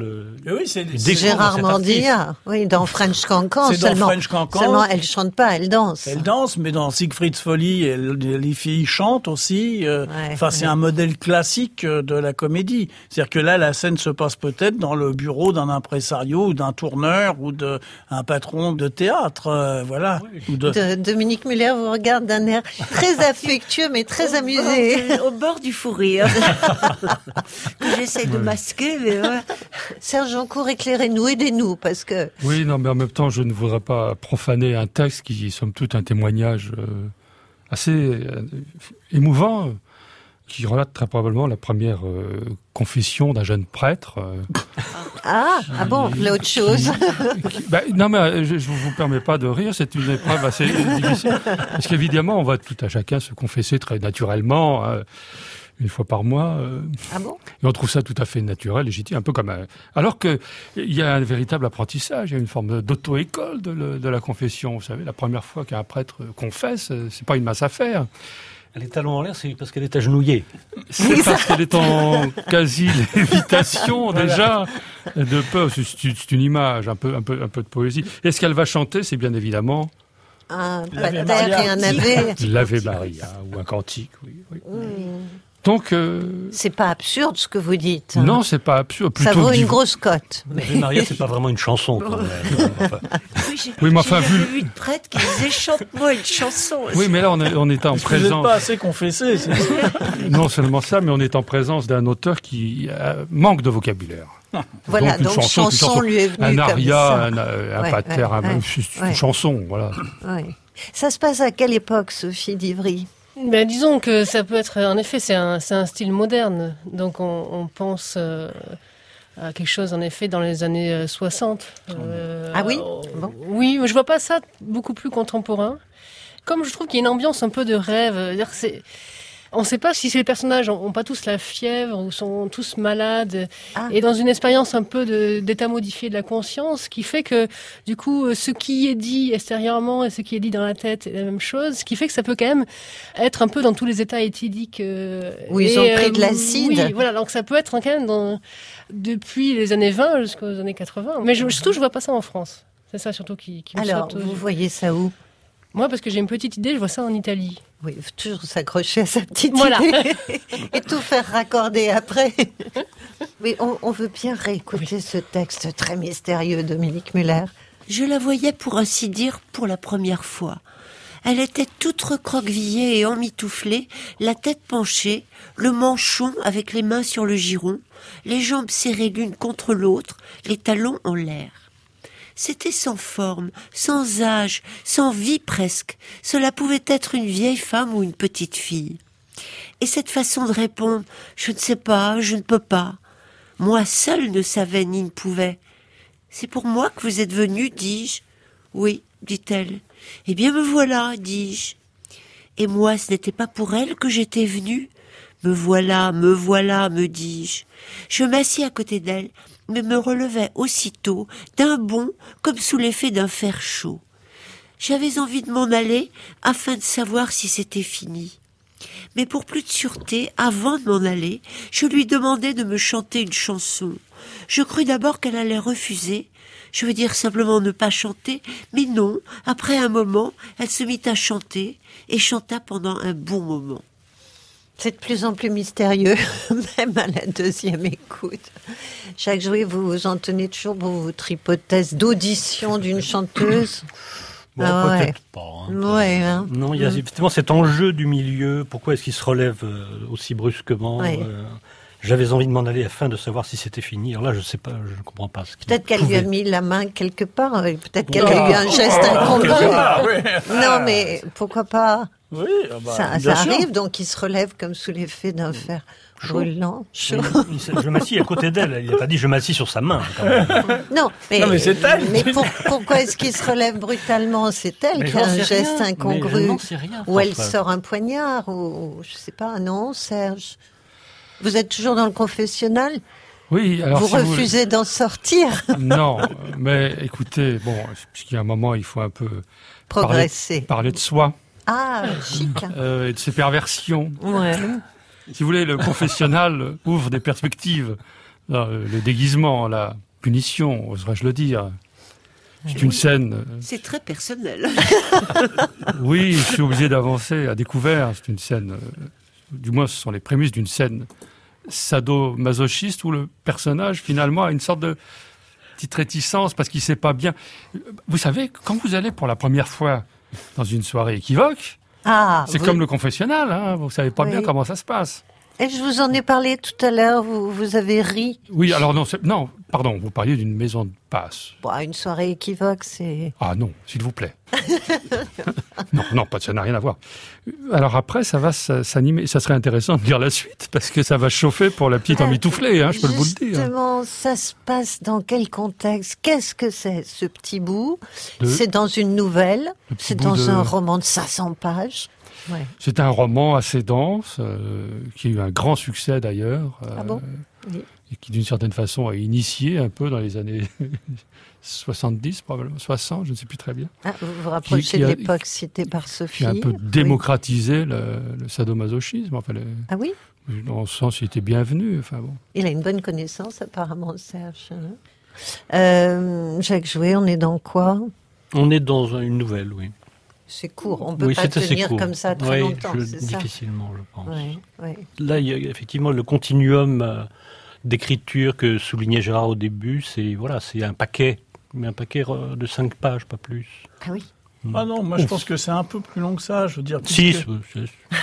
Gérard Mandia. Oui, dans French Cancan. Seulement, elle chante pas, elle danse. Elle danse, mais dans Siegfried's Folly, les filles chantent aussi. C'est un modèle classique de la comédie. C'est-à-dire que là, la scène se passe peut-être dans le bureau d'un impresario ou d'un tourneur ou d'un patron de théâtre, voilà. Dominique Muller vous regarde d'un air très affectueux, mais très amusé. Au bord du fou rire. Que j'essaie de masquer, mais ouais. Serge Jancourt, éclairez-nous, aidez-nous, parce que... Oui, non, mais en même temps, je ne voudrais pas profaner un texte qui est somme toute un témoignage assez émouvant, qui relate très probablement la première confession d'un jeune prêtre. Bon, l'autre chose. Non, mais je ne vous permets pas de rire, c'est une épreuve assez difficile. Parce qu'évidemment, on va tout à chacun se confesser très naturellement, une fois par mois. Et on trouve ça tout à fait naturel, légitime, un peu comme alors que il y a un véritable apprentissage, il y a une forme d'auto-école de la confession. Vous savez, la première fois qu'un prêtre confesse, c'est pas une mince affaire. Elle est talons en l'air, c'est parce qu'elle est agenouillée. C'est parce qu'elle est en quasi-lévitation, déjà, de peur. C'est une image, un peu de poésie. Et ce qu'elle va chanter, c'est bien évidemment... Un pater et un ave. L'Ave Maria, ou un cantique, oui. Donc, c'est pas absurde ce que vous dites. Non, c'est pas absurde. Ça vaut une grosse cote. L'Ave Maria, c'est pas vraiment une chanson, quand même. Oui, mais enfin, J'ai vu de prêtre qui disait chante-moi une chanson. Oui, mais là, on est en présence. Vous n'êtes pas assez confessé. Non seulement ça, mais on est en présence d'un auteur qui manque de vocabulaire. Voilà, donc chanson lui est venue un aria, comme ça. un pater, une chanson, voilà. Ouais. Ça se passe à quelle époque, Sophie d'Ivry? Ben, disons que ça peut être, en effet, c'est un style moderne. Donc on pense à quelque chose, en effet, dans les années 60. Ah oui bon. Oui, mais je vois pas ça beaucoup plus contemporain. Comme je trouve qu'il y a une ambiance un peu de rêve. On ne sait pas si ces personnages n'ont pas tous la fièvre ou sont tous malades. Et dans une expérience un peu d'état modifié de la conscience, qui fait que, du coup, ce qui est dit extérieurement et ce qui est dit dans la tête est la même chose, ce qui fait que ça peut quand même être un peu dans tous les états éthyliques. Où ils ont pris de l'acide. Oui, voilà, donc ça peut être quand même depuis les années 20 jusqu'aux années 80. Mais surtout, je vois pas ça en France. C'est ça surtout qui me saute. Alors, vous voyez ça où? Moi, parce que j'ai une petite idée, je vois ça en Italie. Oui, il faut toujours s'accrocher à sa petite idée et tout faire raccorder après. Mais on veut bien réécouter ce texte très mystérieux, Dominique Muller. Je la voyais, pour ainsi dire, pour la première fois. Elle était toute recroquevillée et emmitouflée, la tête penchée, le manchon avec les mains sur le giron, les jambes serrées l'une contre l'autre, les talons en l'air. C'était sans forme, sans âge, sans vie presque. Cela pouvait être une vieille femme ou une petite fille. Et cette façon de répondre « Je ne sais pas, je ne peux pas », moi seule ne savais ni ne pouvais. « C'est pour moi que vous êtes venu, dis-je. »« Oui, dit-elle. »« Eh bien me voilà, dis-je. » Et moi, ce n'était pas pour elle que j'étais venue. « Me voilà, me dis-je. » Je m'assis à côté d'elle, mais me relevais aussitôt, d'un bond, comme sous l'effet d'un fer chaud. J'avais envie de m'en aller, afin de savoir si c'était fini. Mais pour plus de sûreté, avant de m'en aller, je lui demandai de me chanter une chanson. Je crus d'abord qu'elle allait refuser, je veux dire simplement ne pas chanter, mais non, après un moment, elle se mit à chanter, et chanta pendant un bon moment. C'est de plus en plus mystérieux, même à la deuxième écoute. Jacques Jouet, vous en tenez toujours pour votre hypothèse d'audition d'une chanteuse? Bon, peut-être pas. Ouais, hein. Non, il y a effectivement cet enjeu du milieu. Pourquoi est-ce qu'il se relève aussi brusquement Ouais. J'avais envie de m'en aller afin de savoir si c'était fini. Alors là, je sais pas, je ne comprends pas. Peut-être qu'elle lui a mis la main quelque part. Peut-être qu'elle a eu un geste incongru. Non, mais pourquoi pas? Oui, ça bien sûr. arrive, donc il se relève comme sous l'effet d'un fer brûlant. Chaud. Je m'assis à côté d'elle. Il n'a pas dit je m'assis sur sa main. Quand même. Non, mais c'est elle. Mais pourquoi est-ce qu'il se relève brutalement? C'est elle qui a un geste incongru. Ou elle sort un poignard, ou je sais pas. Non, Serge. Vous êtes toujours dans le confessionnal? Oui, alors vous si refusez d'en sortir? Non, mais écoutil y a un moment, il faut un peu progresser, parler de soi. Ah, chic. Et de ses perversions. Ouais. Si vous voulez, le confessionnal ouvre des perspectives. Le déguisement, la punition, oserais-je le dire. C'est une scène... C'est très personnel. Oui, je suis obligé d'avancer à découvert. C'est une scène... du moins, ce sont les prémices d'une scène sado-masochiste où le personnage, finalement, a une sorte de petite réticence parce qu'il ne sait pas bien... Vous savez, quand vous allez pour la première fois dans une soirée équivoque, c'est comme le confessionnal, hein, vous ne savez pas bien comment ça se passe. Et je vous en ai parlé tout à l'heure, vous avez ri. Oui, alors non, pardon, vous parliez d'une maison de passe. Bon, une soirée équivoque, c'est... Ah non, s'il vous plaît. Non, ça n'a rien à voir. Alors après, ça va s'animer. Ça serait intéressant de lire la suite, parce que ça va chauffer pour la petite emmitouflée, hein, je peux vous le dire. Justement, ça se passe dans quel contexte? Qu'est-ce que c'est, ce petit bout? C'est dans une nouvelle? C'est dans un roman de 500 pages? Ouais. C'est un roman assez dense, qui a eu un grand succès d'ailleurs, oui. Et qui d'une certaine façon a initié un peu dans les années 70, probablement 60, je ne sais plus très bien. Ah, vous vous rapprochez de l'époque citée par Sophie. Qui a un peu démocratisé le sadomasochisme. Enfin, ah oui? Dans ce sens, il était bienvenu. Enfin, bon. Il a une bonne connaissance apparemment, Serge. Jacques Jouet, on est dans quoi? On est dans une nouvelle, oui. C'est court, on ne peut pas tenir comme ça très longtemps, c'est ça? Difficilement, je pense. Oui. Là, il y a effectivement le continuum d'écriture que soulignait Gérard au début, c'est un paquet de 5 pages, pas plus. Ah oui. Ah non, moi je pense que c'est un peu plus long que ça, je veux dire. 6. Il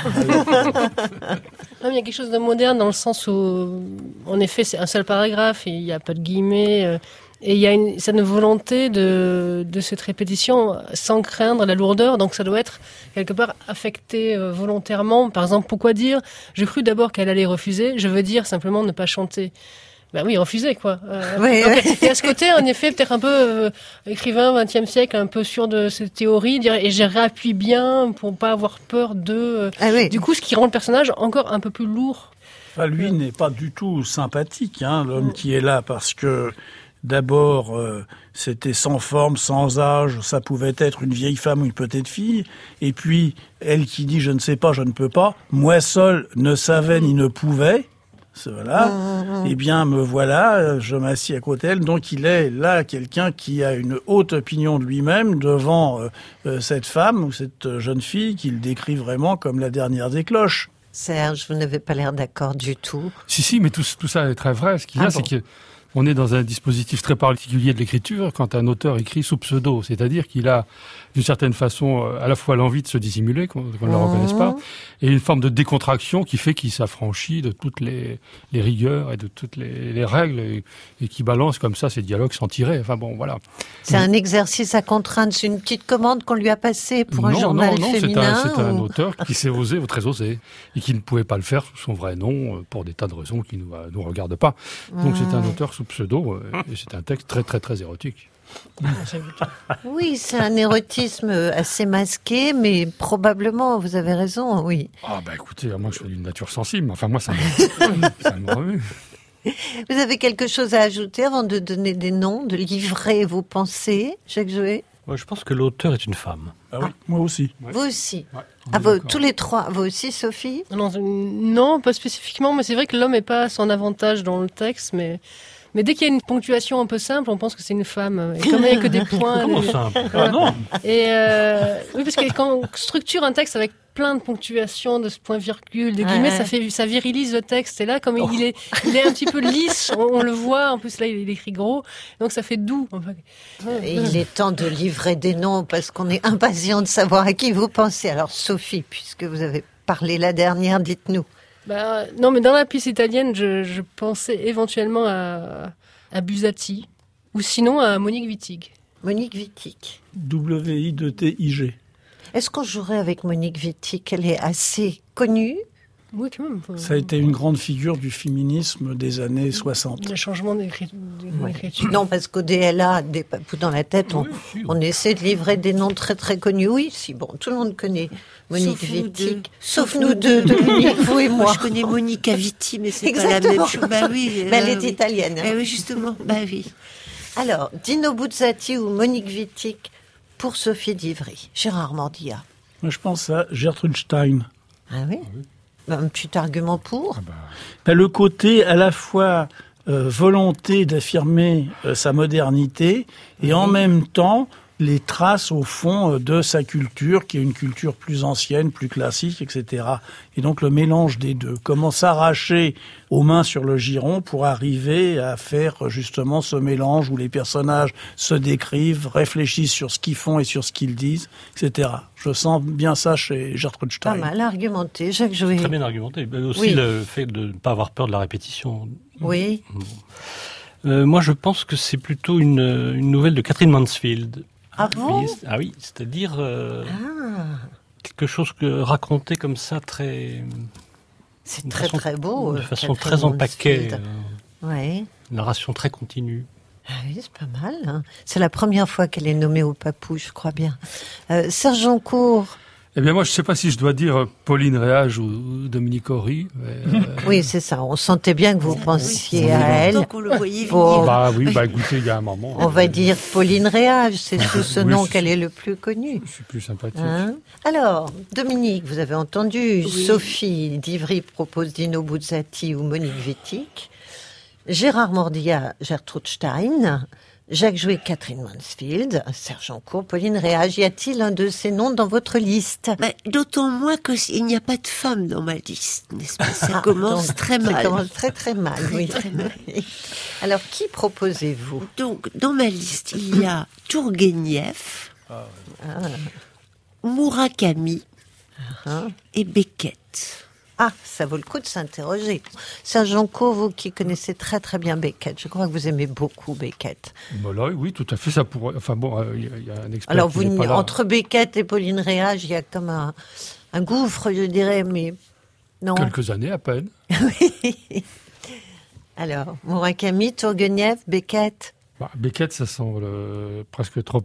y a quelque chose de moderne dans le sens où, en effet, c'est un seul paragraphe, et il n'y a pas de guillemets... Et il y a une certaine volonté de cette répétition sans craindre la lourdeur, donc ça doit être quelque part affecté volontairement. Par exemple, pourquoi dire « j'ai cru d'abord qu'elle allait refuser, je veux dire simplement ne pas chanter ». Ben oui, refuser quoi. Oui. Et à ce côté, en effet, peut-être un peu écrivain 20e siècle, un peu sûr de cette théorie, dire et je réappuie bien pour pas avoir peur de... Du coup, ce qui rend le personnage encore un peu plus lourd. Enfin, lui n'est pas du tout sympathique, hein, l'homme qui est là, parce que d'abord, c'était sans forme, sans âge, ça pouvait être une vieille femme ou une petite fille. Et puis, elle qui dit « je ne sais pas, je ne peux pas », moi seul ne savais ni ne pouvais. Voilà. Eh bien, me voilà, je m'assis à côté d'elle. Donc, il est là quelqu'un qui a une haute opinion de lui-même devant cette femme ou cette jeune fille qu'il décrit vraiment comme la dernière des cloches. Serge, vous n'avez pas l'air d'accord du tout. Si, mais tout ça est très vrai. Ce qu'il y a, c'est que on est dans un dispositif très particulier de l'écriture quand un auteur écrit sous pseudo, c'est-à-dire qu'il a d'une certaine façon à la fois l'envie de se dissimuler, qu'on ne le reconnaisse pas, et une forme de décontraction qui fait qu'il s'affranchit de toutes les rigueurs et de toutes les règles et qui balance comme ça ses dialogues sans tirer. Enfin bon, voilà. C'est un exercice à contrainte, c'est une petite commande qu'on lui a passée pour un journal féminin. C'est un auteur qui s'est osé, ou très osé, et qui ne pouvait pas le faire sous son vrai nom pour des tas de raisons qui ne nous regardent pas. Donc c'est un auteur sous pseudo, et c'est un texte très très très érotique. Oui, c'est un érotisme assez masqué, mais probablement, vous avez raison, oui. Ah bah écoutez, moi je suis d'une nature sensible, enfin moi ça me remue. Vous avez quelque chose à ajouter avant de donner des noms, de livrer vos pensées, Jacques Jouet? Moi, je pense que l'auteur est une femme. Ah oui, moi aussi. Vous aussi. Ouais, tous les trois. Vous aussi, Sophie? Non, pas spécifiquement, mais c'est vrai que l'homme n'est pas à son avantage dans le texte, mais dès qu'il y a une ponctuation un peu simple, on pense que c'est une femme. Et comme il n'y a que des points... Comment simple? Non. Et oui, parce que quand on structure un texte avec plein de ponctuation, de ce point-virgule, de guillemets, ça virilise le texte. Et là, comme il est un petit peu lisse, on le voit. En plus, là, il écrit gros, donc ça fait doux. Et il est temps de livrer des noms parce qu'on est impatient de savoir à qui vous pensez. Alors, Sophie, puisque vous avez parlé la dernière, dites-nous. Non, mais dans la piste italienne, je pensais éventuellement à Buzzati, ou sinon à Monique Wittig. Monique Wittig. W-I-T-I-G. Est-ce qu'on jouerait avec Monique Wittig? Elle est assez connue. Oui, quand même. Ça a été une grande figure du féminisme des années 60. Le changement d'écriture. Non, parce qu'au DLA, des papous dans la tête, on essaie de livrer des noms très très connus. Oui, si, bon, tout le monde connaît Monique Wittig. Sauf nous deux, Dominique, vous et moi. Je connais Monica Vitti, mais c'est pas la même chose. Bah oui. Mais elle est italienne. Oui, justement. Bah oui. Alors, Dino Buzzati ou Monique Wittig pour Sophie d'Ivry. Gérard Mordia. Moi, je pense à Gertrude Stein. Ah oui? Un petit argument pour? Le côté à la fois volonté d'affirmer sa modernité et en même temps les traces au fond de sa culture, qui est une culture plus ancienne, plus classique, etc. Et donc le mélange des deux. Comment s'arracher aux mains sur le giron pour arriver à faire justement ce mélange où les personnages se décrivent, réfléchissent sur ce qu'ils font et sur ce qu'ils disent, etc. Je sens bien ça chez Gertrude Stein. Pas mal argumenté. Jacques Jouet. Très bien argumenté. Aussi le fait de ne pas avoir peur de la répétition. Oui. Moi, je pense que c'est plutôt une nouvelle de Catherine Mansfield. Ah bon? Ah oui, c'est-à-dire quelque chose que raconter comme ça très... C'est très beau. De façon très en paquet. Oui. Narration très continue. Ah oui, c'est pas mal. Hein. C'est la première fois qu'elle est nommée au Papou, je crois bien. Serge Joncourt. Eh bien, moi, je ne sais pas si je dois dire Pauline Réage ou Dominique Horry. Oui, c'est ça. On sentait bien que vous pensiez à elle. Qu'on le voyait venir. Écoutez, il y a un moment. On va dire Pauline Réage. C'est sous ce nom qu'elle est le plus connue. C'est plus sympathique. Alors, Dominique, vous avez entendu. Sophie d'Ivry propose Dino Buzzati ou Monique Wittig. Gérard Mordia, Gertrude Stein. Jacques Jouet, Catherine Mansfield, Serge Joncourt, Pauline Réage. Y a-t-il un de ces noms dans votre liste? D'autant moins qu'il n'y a pas de femmes dans ma liste, n'est-ce pas? Ça commence très mal. Ça commence très très mal, oui. Très mal. Alors, qui proposez-vous? Donc, dans ma liste, il y a Tourguenieff, Murakami et Beckett. Ah, ça vaut le coup de s'interroger. Serge Joncourt, vous qui connaissez très très bien Beckett, je crois que vous aimez beaucoup Beckett. Là, oui, tout à fait, ça pourrait... Enfin bon, il y a un expert. Alors, qui n'est pas là. entre Beckett et Pauline Réage, il y a comme un gouffre, je dirais, mais non. Quelques années à peine. Oui. Alors, Murakami, Tourguenieff, Beckett. Beckett, ça semble presque trop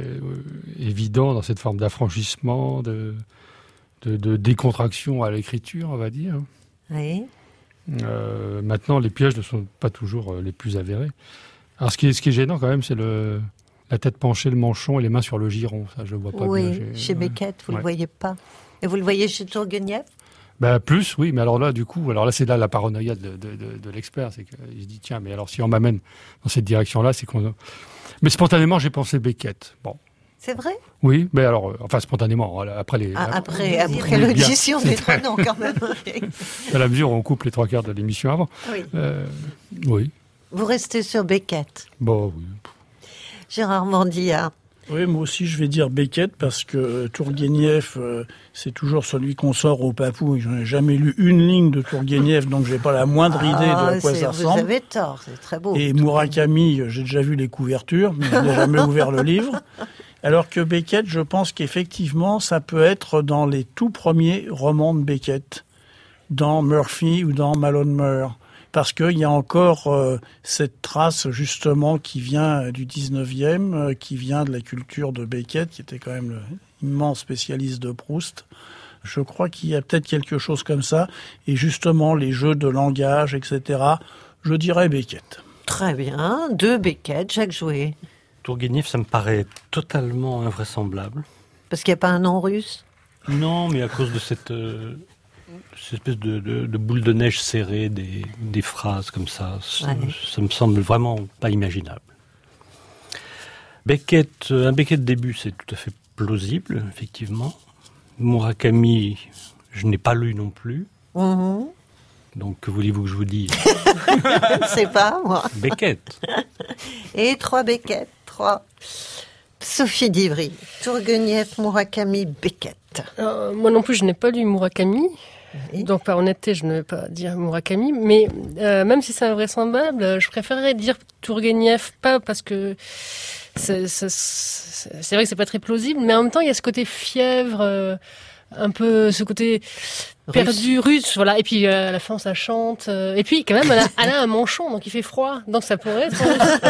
évident dans cette forme d'affranchissement, de décontraction à l'écriture, on va dire. Oui. Maintenant, les pièges ne sont pas toujours les plus avérés. Alors, ce qui est gênant quand même, c'est la tête penchée, le manchon et les mains sur le giron. Ça, je vois pas bien. Oui, chez Beckett, vous le voyez pas. Et vous le voyez chez Tourguenieff? Plus, oui, mais alors là, du coup, c'est là la paranoïa de l'expert, c'est qu'il se dit, tiens, mais alors si on m'amène dans cette direction-là, c'est qu'on... Mais spontanément, j'ai pensé Beckett. Bon. C'est vrai? Oui, mais alors, spontanément, après l'audition des trois noms, quand même. À la mesure où on coupe les 3/4 de l'émission avant. Oui. Oui. Vous restez sur Beckett? Oui. Gérard Mordia. Oui, moi aussi je vais dire Beckett parce que Tourguenieff, c'est toujours celui qu'on sort au Papou. Je n'ai jamais lu une ligne de Tourguenieff, donc j'ai pas la moindre idée de à quoi ça ressemble. Vous avez tort, c'est très beau. Et Murakami, j'ai déjà vu les couvertures, mais je n'ai jamais ouvert le livre. Alors que Beckett, je pense qu'effectivement, ça peut être dans les tout premiers romans de Beckett, dans Murphy ou dans Malone Muir. Parce qu'il y a encore cette trace, justement, qui vient du 19e, qui vient de la culture de Beckett, qui était quand même l'immense spécialiste de Proust. Je crois qu'il y a peut-être quelque chose comme ça. Et justement, les jeux de langage, etc., je dirais Beckett. Très bien. 2 Beckett, Jacques Jouet. Tourguenieff, ça me paraît totalement invraisemblable. Parce qu'il n'y a pas un nom russe? Non, mais à cause de cette espèce de boule de neige serrée, des phrases comme ça, ça me semble vraiment pas imaginable. Beckett, un Beckett début, c'est tout à fait plausible, effectivement. Murakami, je n'ai pas lu non plus. Mhm. Donc, que voulez-vous que je vous dise? Je ne sais pas, moi. Beckett. Et 3 Beckett, 3. Sophie Divry, Tourguenieff, Murakami, Beckett. Moi non plus, je n'ai pas lu Murakami. Oui. Donc, par honnêteté, je ne vais pas dire Murakami. Mais même si c'est invraisemblable, je préférerais dire Tourguenieff, pas parce que c'est vrai que c'est pas très plausible, mais en même temps, il y a ce côté fièvre, un peu ce côté perdu, russe, voilà. Et puis à la fin, ça chante. Et puis quand même, elle a un manchon, donc il fait froid, donc ça pourrait être.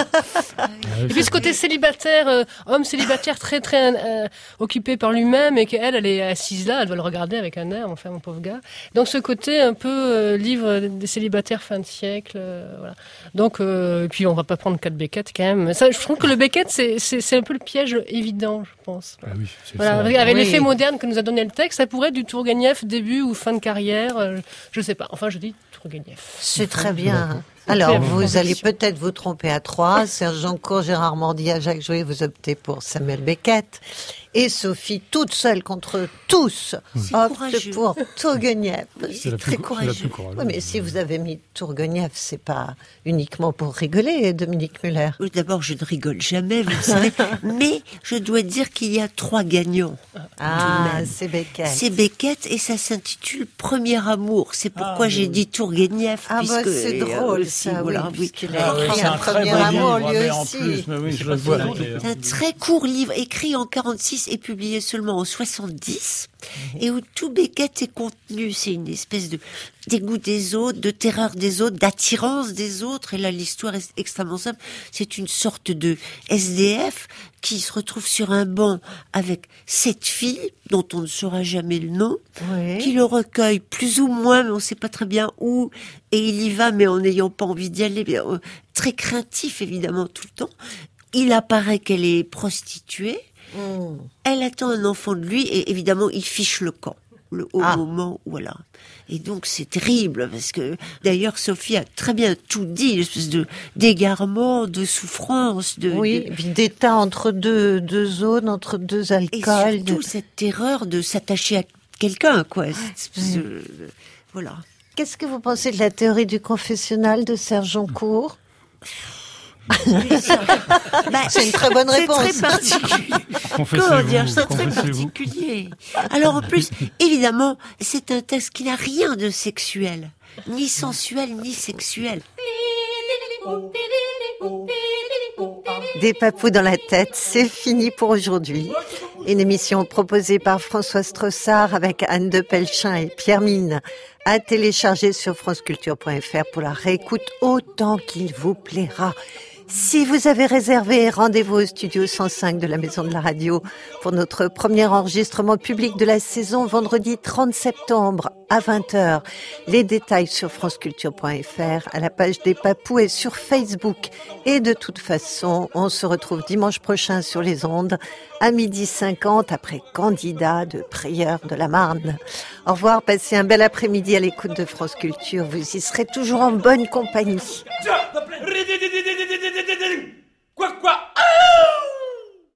Et puis ce côté célibataire, homme célibataire très occupé par lui-même, et qu'elle est assise là, elle doit le regarder avec un air, enfin mon pauvre gars. Donc ce côté un peu livre des célibataires fin de siècle, voilà. Donc et puis on va pas prendre 4 Beckett quand même. Ça, je trouve que le Beckett c'est un peu le piège évident, je pense. Ah oui, c'est voilà, ça. avec l'effet moderne que nous a donné le texte, ça pourrait être du Tourguenieff début ou fin de carrière, je sais pas. Enfin, je dis Tourguenieff. C'est très bien. Alors, vous allez peut-être vous tromper à 3. Serge Jancourt, Gérard Mordia, Jacques Jouet, vous optez pour Samuel Beckett. Et Sophie, toute seule contre tous, opte pour Tourguenieff. C'est très courageux. Oui, mais si vous avez mis Tourguenieff, c'est pas uniquement pour rigoler, Dominique Muller. Oui, d'abord, je ne rigole jamais, vous le savez. Mais je dois dire qu'il y a 3 gagnants. Ah, c'est Beckett. C'est Beckett et ça s'intitule Premier amour. C'est pourquoi j'ai dit Tourguenieff. Ah, bah, c'est drôle, ça, voilà, oui, puisqu'il a écrit un Premier amour, lui aussi. C'est un très court livre écrit en 46 et publié seulement en 70, et où tout Beckett est contenu. C'est une espèce de dégoût des autres, de terreur des autres, d'attirance des autres. Et là, l'histoire est extrêmement simple. C'est une sorte de SDF qui se retrouve sur un banc avec 7 filles, dont on ne saura jamais le nom, qui le recueille plus ou moins, mais on ne sait pas très bien où, et il y va, mais en n'ayant pas envie d'y aller, mais, très craintif, évidemment, tout le temps. Il apparaît qu'elle est prostituée. Elle attend un enfant de lui et évidemment il fiche le camp au moment où voilà. Et donc c'est terrible parce que d'ailleurs Sophie a très bien tout dit, une espèce de d'égarement, de souffrance, et puis d'état entre deux zones, entre deux alcools. Et surtout cette terreur de s'attacher à quelqu'un, quoi. Voilà. Qu'est-ce que vous pensez de la théorie du confessionnal de Serge Jancourt? C'est une très bonne réponse. C'est très particulier. Comment dire, c'est très particulier. Alors en plus, évidemment, c'est un texte qui n'a rien de sexuel, ni sensuel, ni sexuel. Des papous dans la tête, c'est fini pour aujourd'hui. Une émission proposée par François Strossard avec Anne de Pelchin et Pierre Mine, à télécharger sur franceculture.fr pour la réécoute autant qu'il vous plaira. Si vous avez réservé, rendez-vous au studio 105 de la Maison de la Radio pour notre premier enregistrement public de la saison, vendredi 30 septembre à 20h. Les détails sur franceculture.fr, à la page des papous et sur Facebook. Et de toute façon, on se retrouve dimanche prochain sur les ondes à 12h50 après Candidat de Prieure de la Marne. Au revoir, passez un bel après-midi à l'écoute de France Culture. Vous y serez toujours en bonne compagnie.